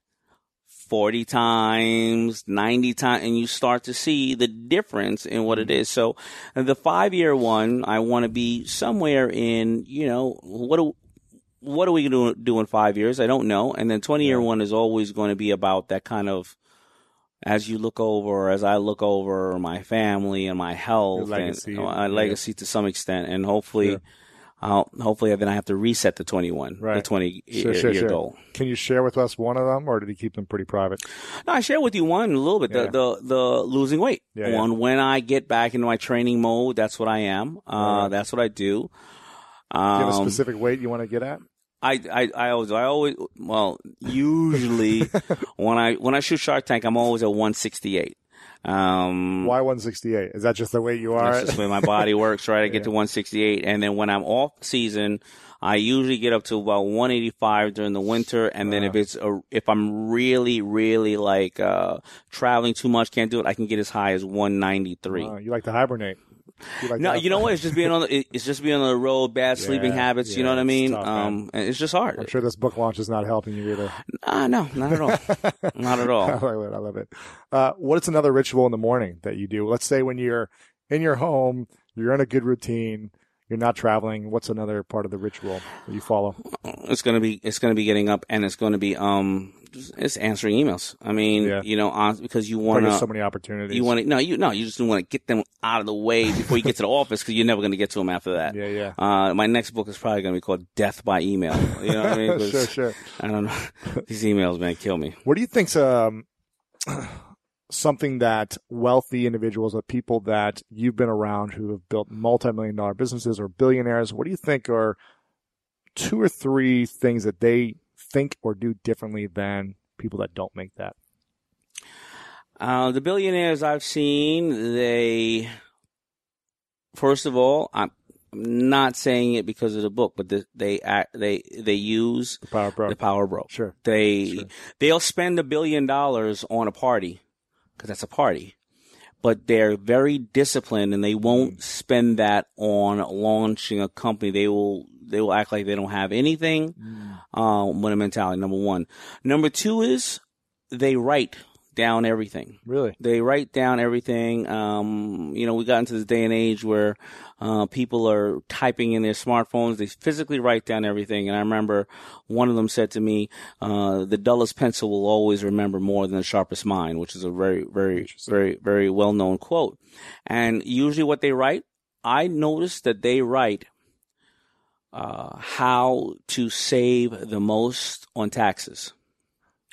40 times, 90 times, and you start to see the difference in what it is. So the 5-year one, I want to be somewhere in, you know, what are we going to do in 5 years? I don't know. And then 20-year one is always going to be about that kind of, as I look over my family and my health, legacy, and my legacy to some extent, and hopefully then I have to reset the 21, the 20-year goal. Can you share with us one of them, or did you keep them pretty private? No, I share with you one a little bit, the losing weight one. When I get back into my training mode, that's what I am. That's what I do. Do you have a specific weight you want to get at? I always, usually when I shoot Shark Tank, I'm always at 168. Why 168? Is that just the weight you are? That's just the way my body works, right? I get to 168, and then when I'm off season, I usually get up to about 185 during the winter, and then if I'm really, really like traveling too much, can't do it, I can get as high as 193. You like to hibernate? You know what? It's just being on the road, bad sleeping habits. You know what I mean? Tough, and it's just hard. I'm sure this book launch is not helping you either. No, not at all. Not at all. I love it. What's another ritual in the morning that you do? Let's say when you're in your home, you're in a good routine, you're not traveling. What's another part of the ritual that you follow? It's gonna be getting up, and it's gonna be it's answering emails. I mean, you know, because you want to. So many opportunities. You want to you just want to get them out of the way before you get to the office, because you're never going to get to them after that. Yeah. My next book is probably going to be called Death by Email. You know what I mean? Sure. I don't know. These emails, man, kill me. What do you think's something that wealthy individuals, or people that you've been around who have built multi-million-dollar businesses or billionaires, what do you think are 2 or 3 things that they think or do differently than people that don't make that? The billionaires I've seen, first of all, I'm not saying it because of the book, but they use the Power Bro. Sure. They'll spend $1 billion on a party, because that's a party, but they're very disciplined, and they won't spend that on launching a company. They will act like they don't have anything. With a mentality, number one. Number 2 is they write down everything. Really? They write down everything. You know, we got into this day and age where people are typing in their smartphones. They physically write down everything. And I remember one of them said to me, the dullest pencil will always remember more than the sharpest mind, which is a very, very, very, very well-known quote. And usually what they write, I noticed that they write how to save the most on taxes.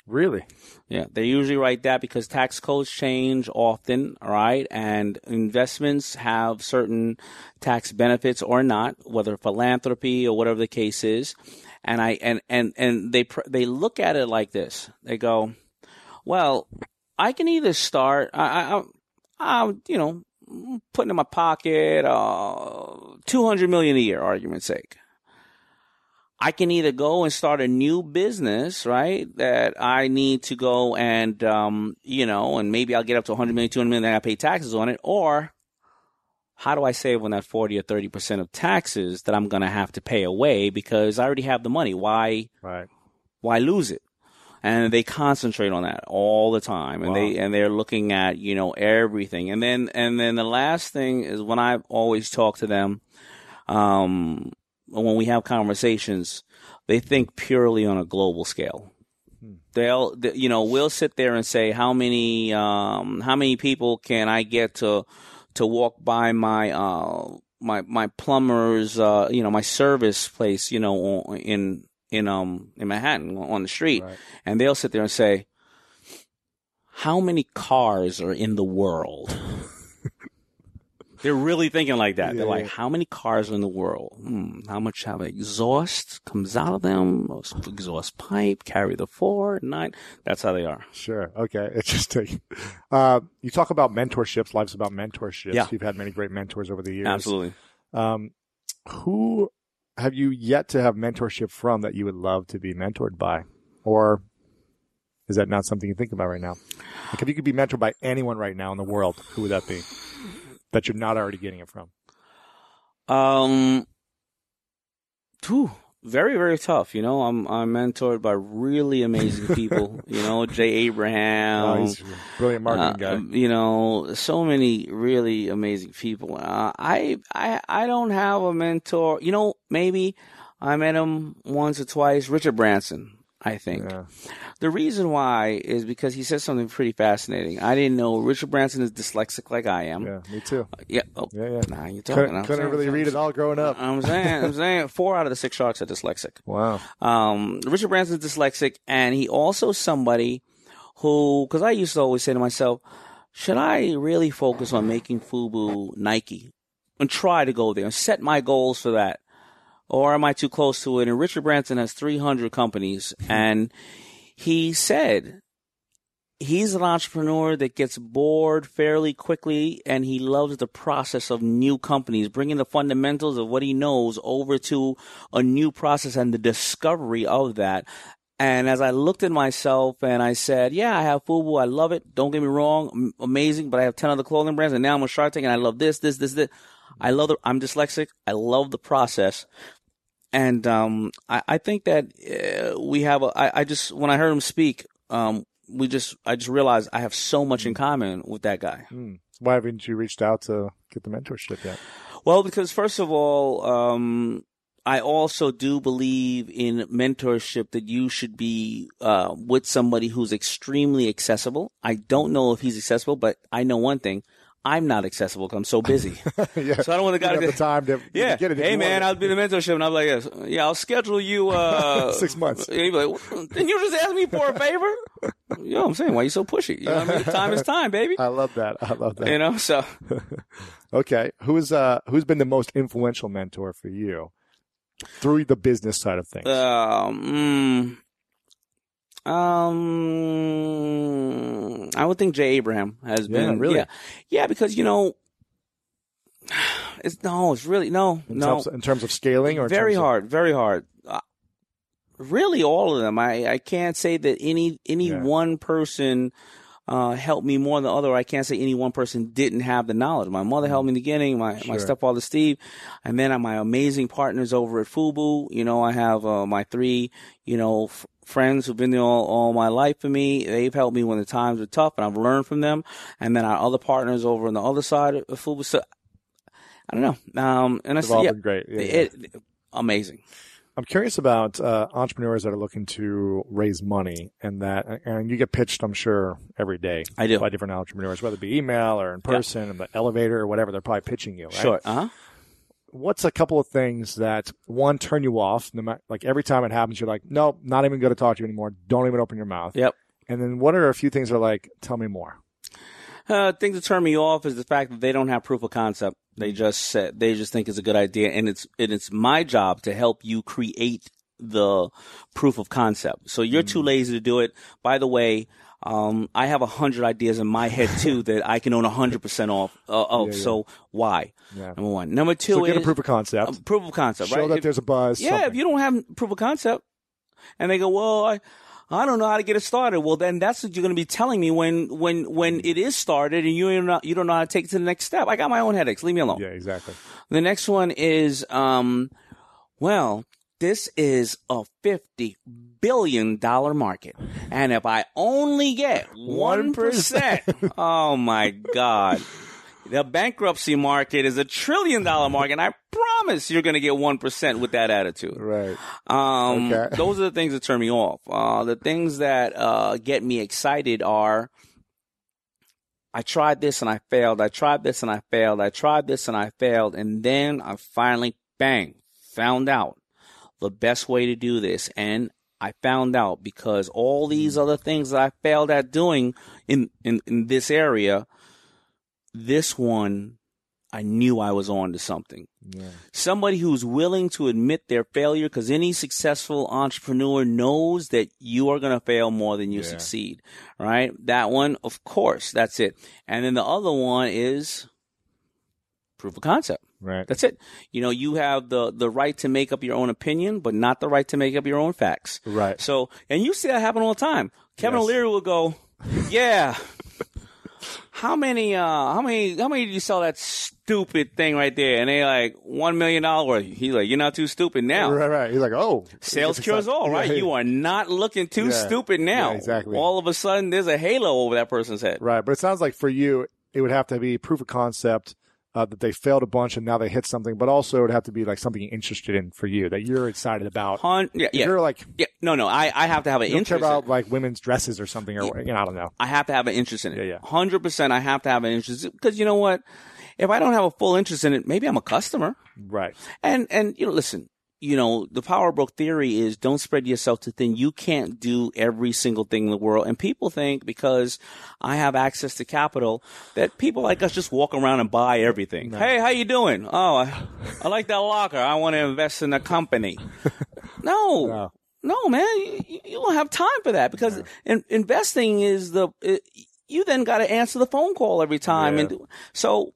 Really? Yeah, they usually write that because tax codes change often, all right? And investments have certain tax benefits or not, whether philanthropy or whatever the case is. And they look at it like this. They go, well, I can either start, I'm putting in my pocket $200 million a year, argument's sake. I can either go and start a new business, right, that I need to go and, and maybe I'll get up to $100 million, $200 million, and I pay taxes on it, or how do I save on that 40 or 30% of taxes that I'm going to have to pay away because I already have the money? Why lose it? And they concentrate on that all the time, and they're looking at everything. And then the last thing is when I always talk to them, when we have conversations, they think purely on a global scale. We'll sit there and say, how many people can I get to walk by my plumber's, my service place, in Manhattan on the street. Right. And they'll sit there and say, how many cars are in the world? They're really thinking like that. They're like, how many cars are in the world? How much have exhaust comes out of them? Exhaust pipe, carry the 4, 9. That's how they are. Sure. Okay. Interesting. You talk about mentorships. Life's about mentorships. Yeah. You've had many great mentors over the years. Absolutely. Who have you yet to have mentorship from that you would love to be mentored by? Or is that not something you think about right now? Like if you could be mentored by anyone right now in the world, who would that be? That you're not already getting it from? Very, very tough. I'm mentored by really amazing people. Jay Abraham. He's a brilliant marketing guy. So many really amazing people. I don't have a mentor. Maybe I met him once or twice. Richard Branson, I think. Yeah. The reason why is because he said something pretty fascinating. I didn't know Richard Branson is dyslexic like I am. Yeah, me too. Yeah. Now you're talking. Couldn't really read it all growing up. I'm saying 4 out of the 6 sharks are dyslexic. Wow. Richard Branson is dyslexic, and he also somebody who, because I used to always say to myself, should I really focus on making FUBU Nike and try to go there and set my goals for that? Or am I too close to it? And Richard Branson has 300 companies, and he said he's an entrepreneur that gets bored fairly quickly, and he loves the process of new companies, bringing the fundamentals of what he knows over to a new process and the discovery of that. And as I looked at myself and I said, yeah, I have FUBU. I love it. Don't get me wrong. Amazing. But I have 10 other clothing brands, and now I'm on Shark Tank, and I love this. I love I'm dyslexic. I love the process. And I think that we have when I heard him speak, I just realized I have so much in common with that guy. Why haven't you reached out to get the mentorship yet? Well, because first of all, I also do believe in mentorship that you should be with somebody who's extremely accessible. I don't know if he's accessible, but I know one thing. I'm not accessible because I'm so busy. Yeah. So I don't want the guy to have the time to get it. Hey, man, I'll be the mentorship. And I'm like, yeah, I'll schedule you 6 months. He'd be like, didn't you just ask me for a favor? You know what I'm saying? Why are you so pushy? You know what I mean? Time is time, baby. I love that. So. Okay. Who's been the most influential mentor for you through the business side of things? I would think Jay Abraham has been. Yeah, really? Yeah, because, it's really, no. In terms of scaling or very hard. Really all of them. I can't say that any one person helped me more than the other. I can't say any one person didn't have the knowledge. My mother helped me in the beginning, my stepfather Steve, and then my amazing partners over at FUBU. I have my 3, friends who've been there all my life for me. They've helped me when the times are tough, and I've learned from them. And then our other partners over on the other side of FUBU. So I don't know. And I said, been great. Amazing. I'm curious about entrepreneurs that are looking to raise money, and you get pitched, I'm sure, every day. I do. By different entrepreneurs, whether it be email or in person, in the elevator or whatever. They're probably pitching you, right? Sure. Uh-huh. what's a couple of things that, one, turn you off? Like every time it happens, you're like, nope, not even going to talk to you anymore. Don't even open your mouth. Yep. And then what are a few things that are like, tell me more? Things that turn me off is the fact that they don't have proof of concept. They just think it's a good idea, and it's my job to help you create the proof of concept. So you're too lazy to do it. By the way, I have 100 ideas in my head too that I can own 100% of. So why? Yeah. Number one. Number two so get a proof of concept. Proof of concept, right? Show that there's a buzz. Yeah, something. if you don't have proof of concept, and they go, well, I don't know how to get it started. Well, then that's what you're going to be telling me when it is started and you don't know how to take it to the next step. I got my own headaches. Leave me alone. Yeah, exactly. The next one is, well, this is a $50 billion market. And if I only get 1%, oh my God. The bankruptcy market is $1 trillion market, and I promise you're going to get 1% with that attitude. Right. Okay. Those are the things that turn me off. The things that get me excited are, I tried this and I failed. I tried this and I failed. I tried this and I failed. And then I finally, bang, found out the best way to do this. And I found out because all these other things that I failed at doing in this area, this one, I knew I was on to something. Yeah. Somebody who's willing to admit their failure, because any successful entrepreneur knows that you are going to fail more than you succeed, right? That one, of course, that's it. And then the other one is proof of concept. Right. That's it. You have the right to make up your own opinion, but not the right to make up your own facts. Right. So, and you see that happen all the time. Kevin O'Leary will go, yeah. How many did you sell that stupid thing right there? And they like $1 million worth. He's like, you're not too stupid now. Right. He's like, oh. Sales cures all, right? You are not looking too stupid now. Yeah, exactly. All of a sudden, there's a halo over that person's head. Right. But it sounds like for you, it would have to be proof of concept that they failed a bunch and now they hit something, but also it would have to be like something you're interested in for you that you're excited about. You're like, I have to have an interest. You don't care about like women's dresses or something, or I don't know. I have to have an interest in it. Yeah. 100%. I have to have an interest because you know what? If I don't have a full interest in it, maybe I'm a customer. Right. And listen. The Power Broke theory is don't spread yourself too thin. You can't do every single thing in the world. And people think because I have access to capital that people like us just walk around and buy everything. No. Hey, how you doing? Oh, I like that locker. I want to invest in a company. No, man. You don't have time for that because investing is you then got to answer the phone call every time. Yeah. And so,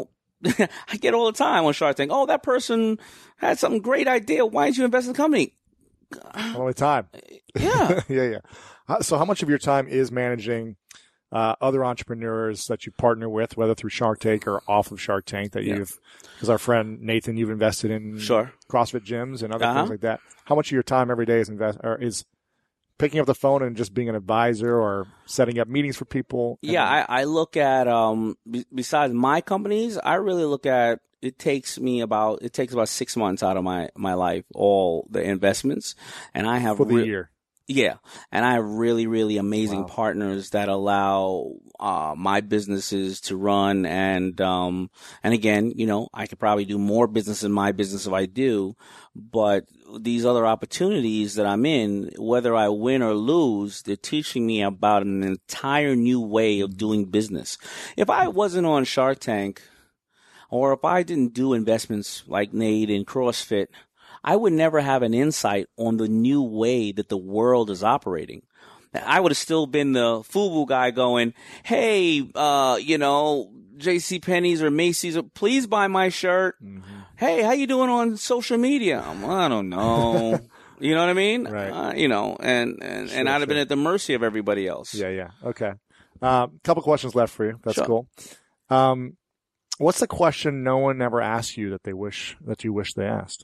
I get all the time on Shark Tank. Oh, that person had some great idea. Why didn't you invest in the company? All the time. Yeah. Yeah. So how much of your time is managing other entrepreneurs that you partner with, whether through Shark Tank or off of Shark Tank because our friend Nathan, you've invested in CrossFit gyms and other things like that. How much of your time every day is picking up the phone and just being an advisor or setting up meetings for people? Yeah, I look at, besides my companies, I really look at, it takes about 6 months out of my life, all the investments. And I have for the year. Yeah. And I have really, really amazing partners that allow, my businesses to run. And again, I could probably do more business in my business if I do, but these other opportunities that I'm in, whether I win or lose, they're teaching me about an entire new way of doing business. If I wasn't on Shark Tank, or if I didn't do investments like Nate in CrossFit, I would never have an insight on the new way that the world is operating. I would have still been the FUBU guy going, hey, JCPenney's or Macy's, please buy my shirt. Mm-hmm. Hey, how you doing on social media? I don't know. You know what I mean? Right. And I'd have been at the mercy of everybody else. Yeah. Okay. Couple questions left for you. That's cool. What's the question no one ever asked you that you wish they asked?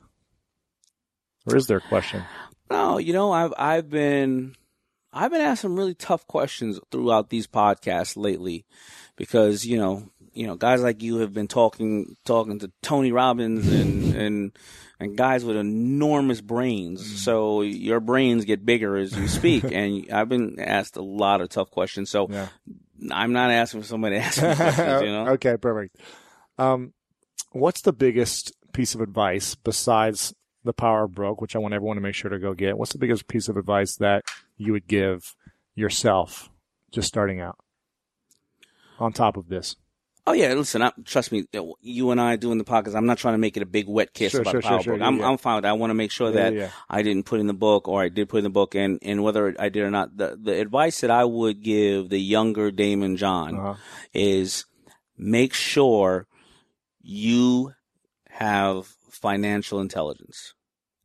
Or is there a question? No, I've been asked some really tough questions throughout these podcasts lately because, guys like you have been talking to Tony Robbins and guys with enormous brains. So your brains get bigger as you speak. And I've been asked a lot of tough questions. So I'm not asking for somebody to ask me questions, Okay, perfect. What's the biggest piece of advice besides The Power of Broke, which I want everyone to make sure to go get? What's the biggest piece of advice that you would give yourself just starting out on top of this? Oh yeah, listen. Trust me. You and I doing the podcast. I'm not trying to make it a big wet kiss about the Power Book. I'm fine with that. I want to make sure that I didn't put in the book, or I did put in the book, and whether I did or not. The advice that I would give the younger Damon John is make sure you have financial intelligence.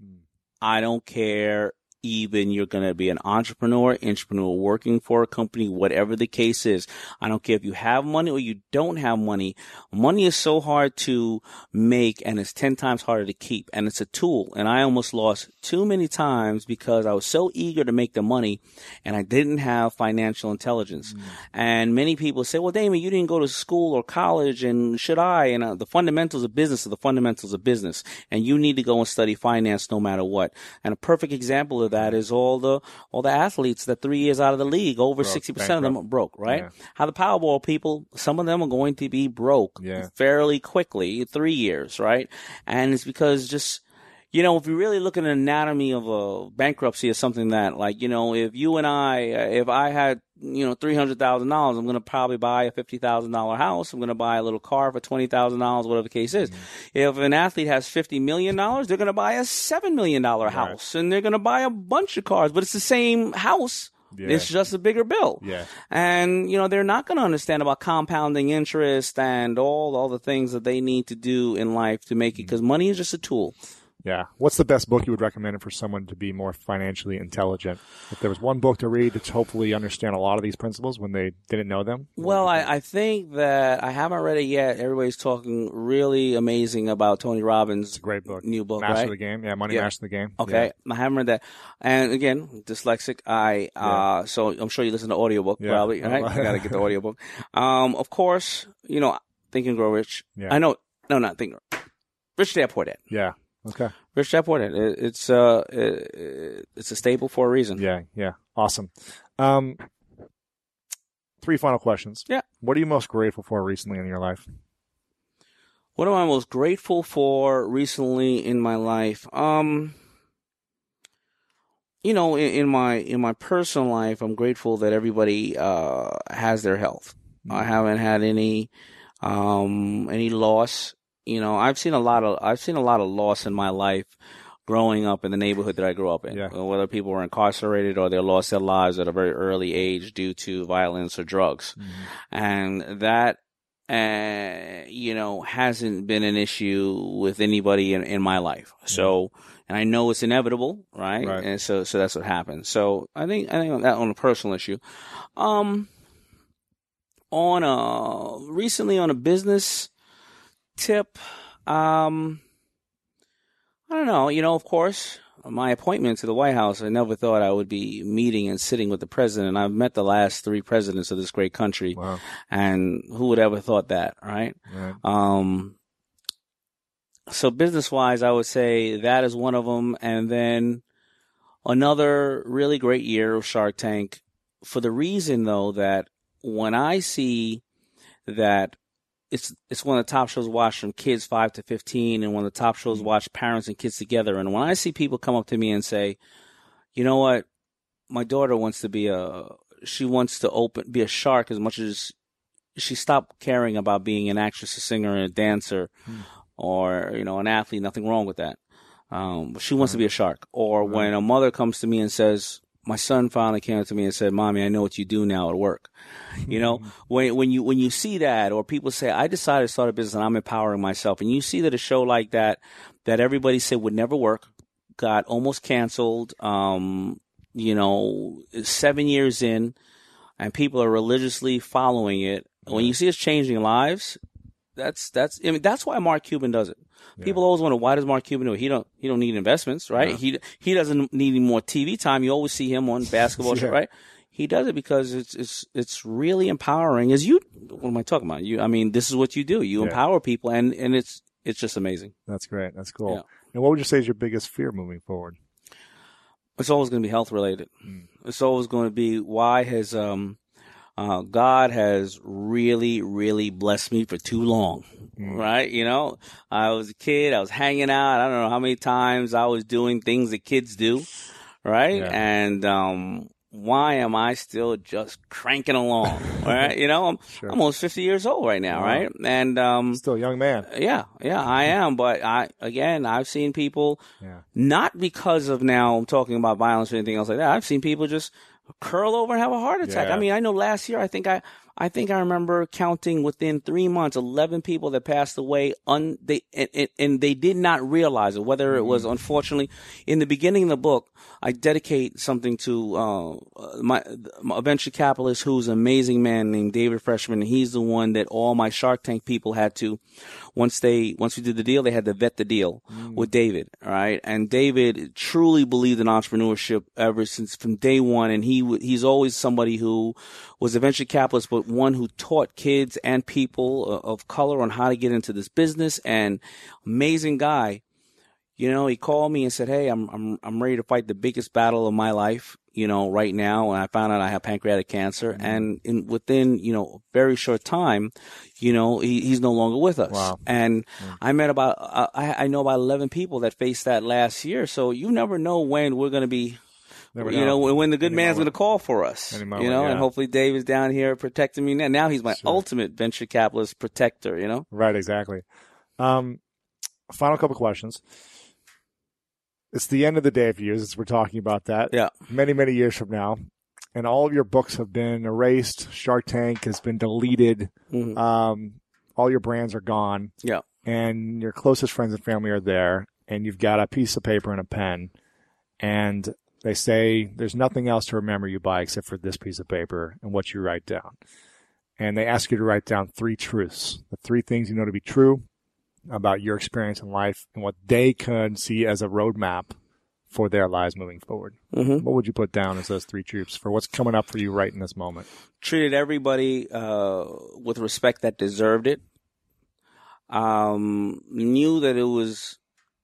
I don't care. Even you're going to be an entrepreneur working for a company, whatever the case is. I don't care if you have money or you don't have money. Money is so hard to make, and it's 10 times harder to keep. And it's a tool. And I almost lost too many times because I was so eager to make the money and I didn't have financial intelligence. And many people say, well, Damon, you didn't go to school or college, and should I? And the fundamentals of business are the fundamentals of business. And you need to go and study finance no matter what. And a perfect example of that is all the athletes that 3 years out of the league, over 60% of them are broke, right? Yeah. How the Powerball people, some of them are going to be broke fairly quickly, 3 years, right? And it's because just, you know, if you really look at an anatomy of a bankruptcy or something that, like, you know, if you and if I had, you know, $300,000, I'm going to probably buy a $50,000 house. I'm going to buy a little car for $20,000, whatever the case is. If an athlete has $50 million, they're going to buy a $7 million house, and they're going to buy a bunch of cars, but it's the same house. Yeah. It's just a bigger bill. Yeah. And, you know, they're not going to understand about compounding interest and all the things that they need to do in life to make it, because money is just a tool. Yeah. What's the best book you would recommend for someone to be more financially intelligent? If there was one book to read to hopefully understand a lot of these principles when they didn't know them? Well, I think that I haven't read it yet. Everybody's talking really amazing about Tony Robbins' it's a great book. New book, Master right? of the Game. Yeah, Money Master of the Game. Okay. Yeah. I haven't read that. And again, dyslexic. So I'm sure you listen to audiobook probably, right? I got to get the audiobook. Of course, you know, Think and Grow Rich. Yeah. I know. No, not Think and Grow. Rich Dad Poor Dad. Yeah. Okay. Rich Dad Poor Dad. It's a staple for a reason. Yeah. Yeah. Awesome. 3 final questions. Yeah. What are you most grateful for recently in your life? What am I most grateful for recently in my life? You know, in my personal life, I'm grateful that everybody has their health. I haven't had any loss. You know, I've seen a lot of loss in my life growing up in the neighborhood that I grew up in. Yeah. Whether people were incarcerated or they lost their lives at a very early age due to violence or drugs. And that, you know, hasn't been an issue with anybody in my life. So, and I know it's inevitable, right? And so that's what happens. So I think that on a personal issue, recently on a business tip, I don't know. You know, of course, my appointment to the White House, I never thought I would be meeting and sitting with the president. I've met the last 3 presidents of this great country. Wow. And who would ever thought that, right? So business-wise, I would say that is one of them. And then another really great year of Shark Tank, for the reason, though, that when I see that it's one of the top shows watched from kids 5 to 15, and one of the top shows watched parents and kids together. And when I see people come up to me and say, you know what, my daughter wants to be a shark as much as she stopped caring about being an actress, a singer, and a dancer, or, you know, an athlete, nothing wrong with that. But she wants to be a shark. Or when a mother comes to me and says, my son finally came up to me and said, Mommy, I know what you do now at work. You know, when you see that, or people say, I decided to start a business and I'm empowering myself, and you see that a show like that everybody said would never work, got almost canceled, you know, 7 years in, and people are religiously following it. When you see us changing lives, that's why Mark Cuban does it. People always wonder, why does Mark Cuban do it? He don't need investments, right? He doesn't need any more TV time. You always see him on basketball show, right? He does it because it's really empowering. What am I talking about? This is what you do. You empower people, and it's just amazing. That's great. That's cool. Yeah. And what would you say is your biggest fear moving forward? It's always going to be health related. It's always going to be, why has God has really, really blessed me for too long, right? You know, I was a kid, I was hanging out. I don't know how many times I was doing things that kids do, right? Yeah. And why am I still just cranking along, right? You know, I'm Sure. almost 50 years old right now, Wow. right? And Still a young man. yeah, I am. But I've seen people, Yeah. not because of now I'm talking about violence or anything else like that. I've seen people just curl over and have a heart attack. Yeah. I mean, I know last year, I think I remember counting within 3 months, 11 people that passed away. And they did not realize it, whether it was, unfortunately, in the beginning of the book, I dedicate something to, my venture capitalist, who's an amazing man named David Freshman. He's the one that all my Shark Tank people had to, once we did the deal, they had to vet the deal with David. All right. And David truly believed in entrepreneurship ever since from day one. And he's always somebody who was a venture capitalist, but one who taught kids and people of color on how to get into this business. And amazing guy. You know, he called me and said, "Hey, I'm ready to fight the biggest battle of my life, you know, right now." And I found out I have pancreatic cancer. And within, you know, a very short time, you know, he's no longer with us. Wow. And I met I know about 11 people that faced that last year. So you never know when we're going to be, you know, when the good man's going to call for us, you know, and hopefully Dave is down here protecting me now. Now he's my ultimate venture capitalist protector, you know? Right. Exactly. Final couple questions. It's the end of the day for you, as we're talking about that. Yeah. Many, many years from now. And all of your books have been erased. Shark Tank has been deleted. All your brands are gone. Yeah. And your closest friends and family are there. And you've got a piece of paper and a pen. And they say there's nothing else to remember you by except for this piece of paper and what you write down. And they ask you to write down 3 truths, the 3 things you know to be true about your experience in life and what they could see as a roadmap for their lives moving forward. What would you put down as those 3 truths for what's coming up for you right in this moment? Treated everybody with respect that deserved it. Knew that it was,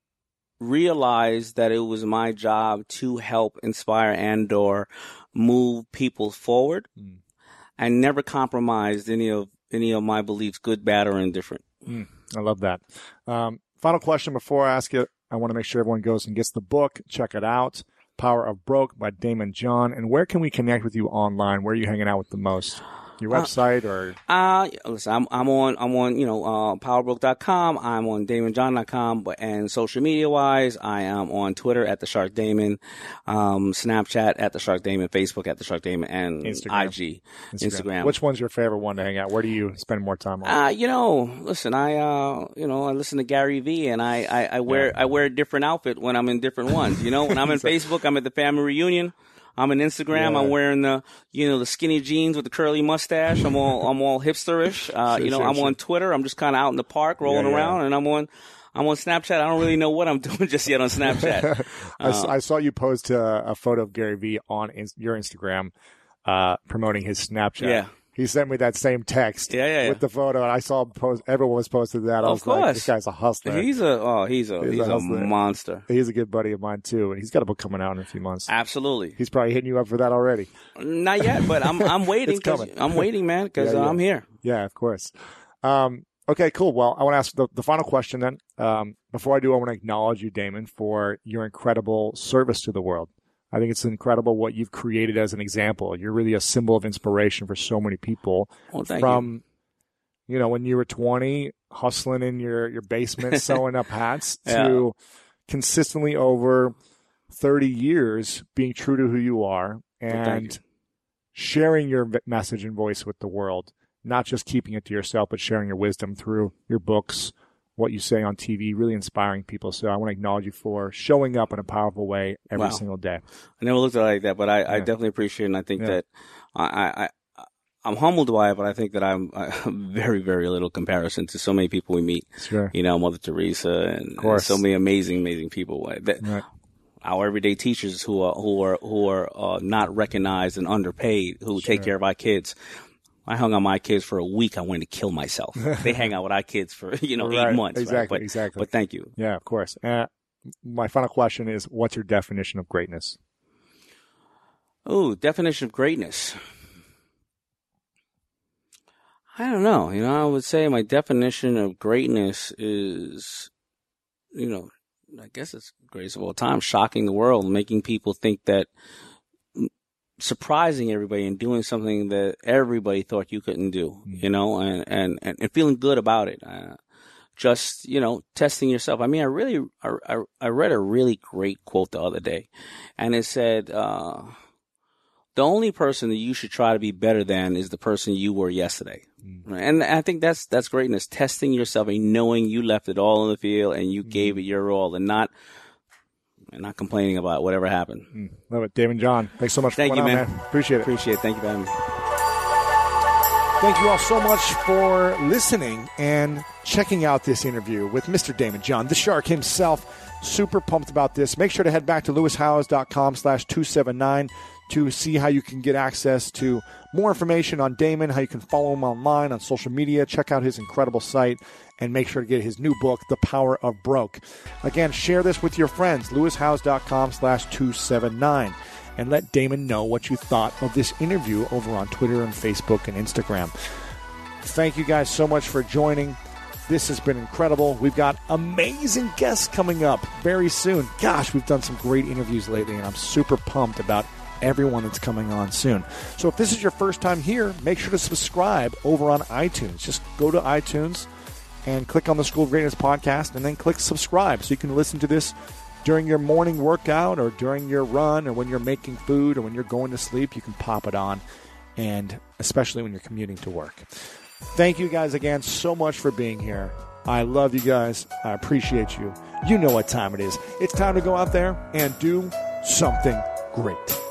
realized that it was my job to help inspire and/or move people forward, and never compromised any of my beliefs, good, bad, or indifferent. I love that. Final question before I ask you, I want to make sure everyone goes and gets the book. Check it out. Power of Broke by Daymond John. And where can we connect with you online? Where are you hanging out with the most? Your website or? Listen, I'm on, you know, powerbroke.com. I'm on DaymondJohn.com, and social media wise, I am on Twitter at the Shark Daymond, Snapchat at the Shark Daymond, Facebook at the Shark Daymond, and Instagram. Instagram. Which one's your favorite one to hang out? Where do you spend more time on? You know, listen, I listen to Gary Vee, and I wear a different outfit when I'm in different ones. You know, when I'm in Facebook, I'm at the family reunion. I'm on Instagram. I'm wearing the skinny jeans with the curly mustache. I'm all hipsterish. I'm on Twitter. I'm just kind of out in the park rolling around, and I'm on Snapchat. I don't really know what I'm doing just yet on Snapchat. I saw you post a photo of Gary Vee on your Instagram, promoting his Snapchat. Yeah. He sent me that same text with the photo, and I saw him post. Everyone was posted that. I was like, "This guy's a hustler. He's a monster. He's a good buddy of mine too, and he's got a book coming out in a few months. Absolutely. He's probably hitting you up for that already. Not yet, but I'm waiting. It's coming. I'm waiting, man, because I'm here. Yeah, of course. Okay, cool. Well, I want to ask the final question then. Before I do, I want to acknowledge you, Daymond, for your incredible service to the world. I think it's incredible what you've created as an example. You're really a symbol of inspiration for so many people. Well, thank you know, when you were 20, hustling in your basement, sewing up hats, to consistently over 30 years being true to who you are and sharing your message and voice with the world, not just keeping it to yourself, but sharing your wisdom through your books, what you say on TV, really inspiring people. So I want to acknowledge you for showing up in a powerful way every single day. I never looked at it like that, but I definitely appreciate it. And I think that I'm humbled by it, but I think that I'm very, very little comparison to so many people we meet. Sure. You know, Mother Teresa and so many amazing, amazing people. Our everyday teachers who are not recognized and underpaid, who take care of our kids. I hung on my kids for a week. I wanted to kill myself. They hang out with our kids for, 8 months. Exactly, right? exactly. But thank you. Yeah, of course. My final question is, what's your definition of greatness? Ooh, definition of greatness. I don't know. I would say my definition of greatness is, I guess it's greatest of all time, shocking the world, making people think that, surprising everybody and doing something that everybody thought you couldn't do, and feeling good about it. Just, testing yourself. I mean, I read a really great quote the other day, and it said, the only person that you should try to be better than is the person you were yesterday. And I think that's greatness, testing yourself and knowing you left it all on the field and you gave it your all and not complaining about whatever happened. Love it. Damon John, thanks so much for coming on, man. Appreciate it. Thank you for having me. Thank you all so much for listening and checking out this interview with Mr. Damon John, the Shark himself. Super pumped about this. Make sure to head back to lewishowes.com/279 to see how you can get access to more information on Damon, how you can follow him online on social media, check out his incredible site, and make sure to get his new book, The Power of Broke. Again, share this with your friends, lewishowes.com/279, and let Damon know what you thought of this interview over on Twitter and Facebook and Instagram. Thank you guys so much for joining. This has been incredible. We've got amazing guests coming up very soon. Gosh, we've done some great interviews lately, and I'm super pumped about everyone that's coming on soon. So if this is your first time here, make sure to subscribe over on iTunes. Just go to iTunes and click on the School of Greatness podcast and then click subscribe so you can listen to this during your morning workout or during your run or when you're making food or when you're going to sleep. You can pop it on, and especially when you're commuting to work. Thank you guys again so much for being here. I love you guys. I appreciate you. You know what time it is. It's time to go out there and do something great.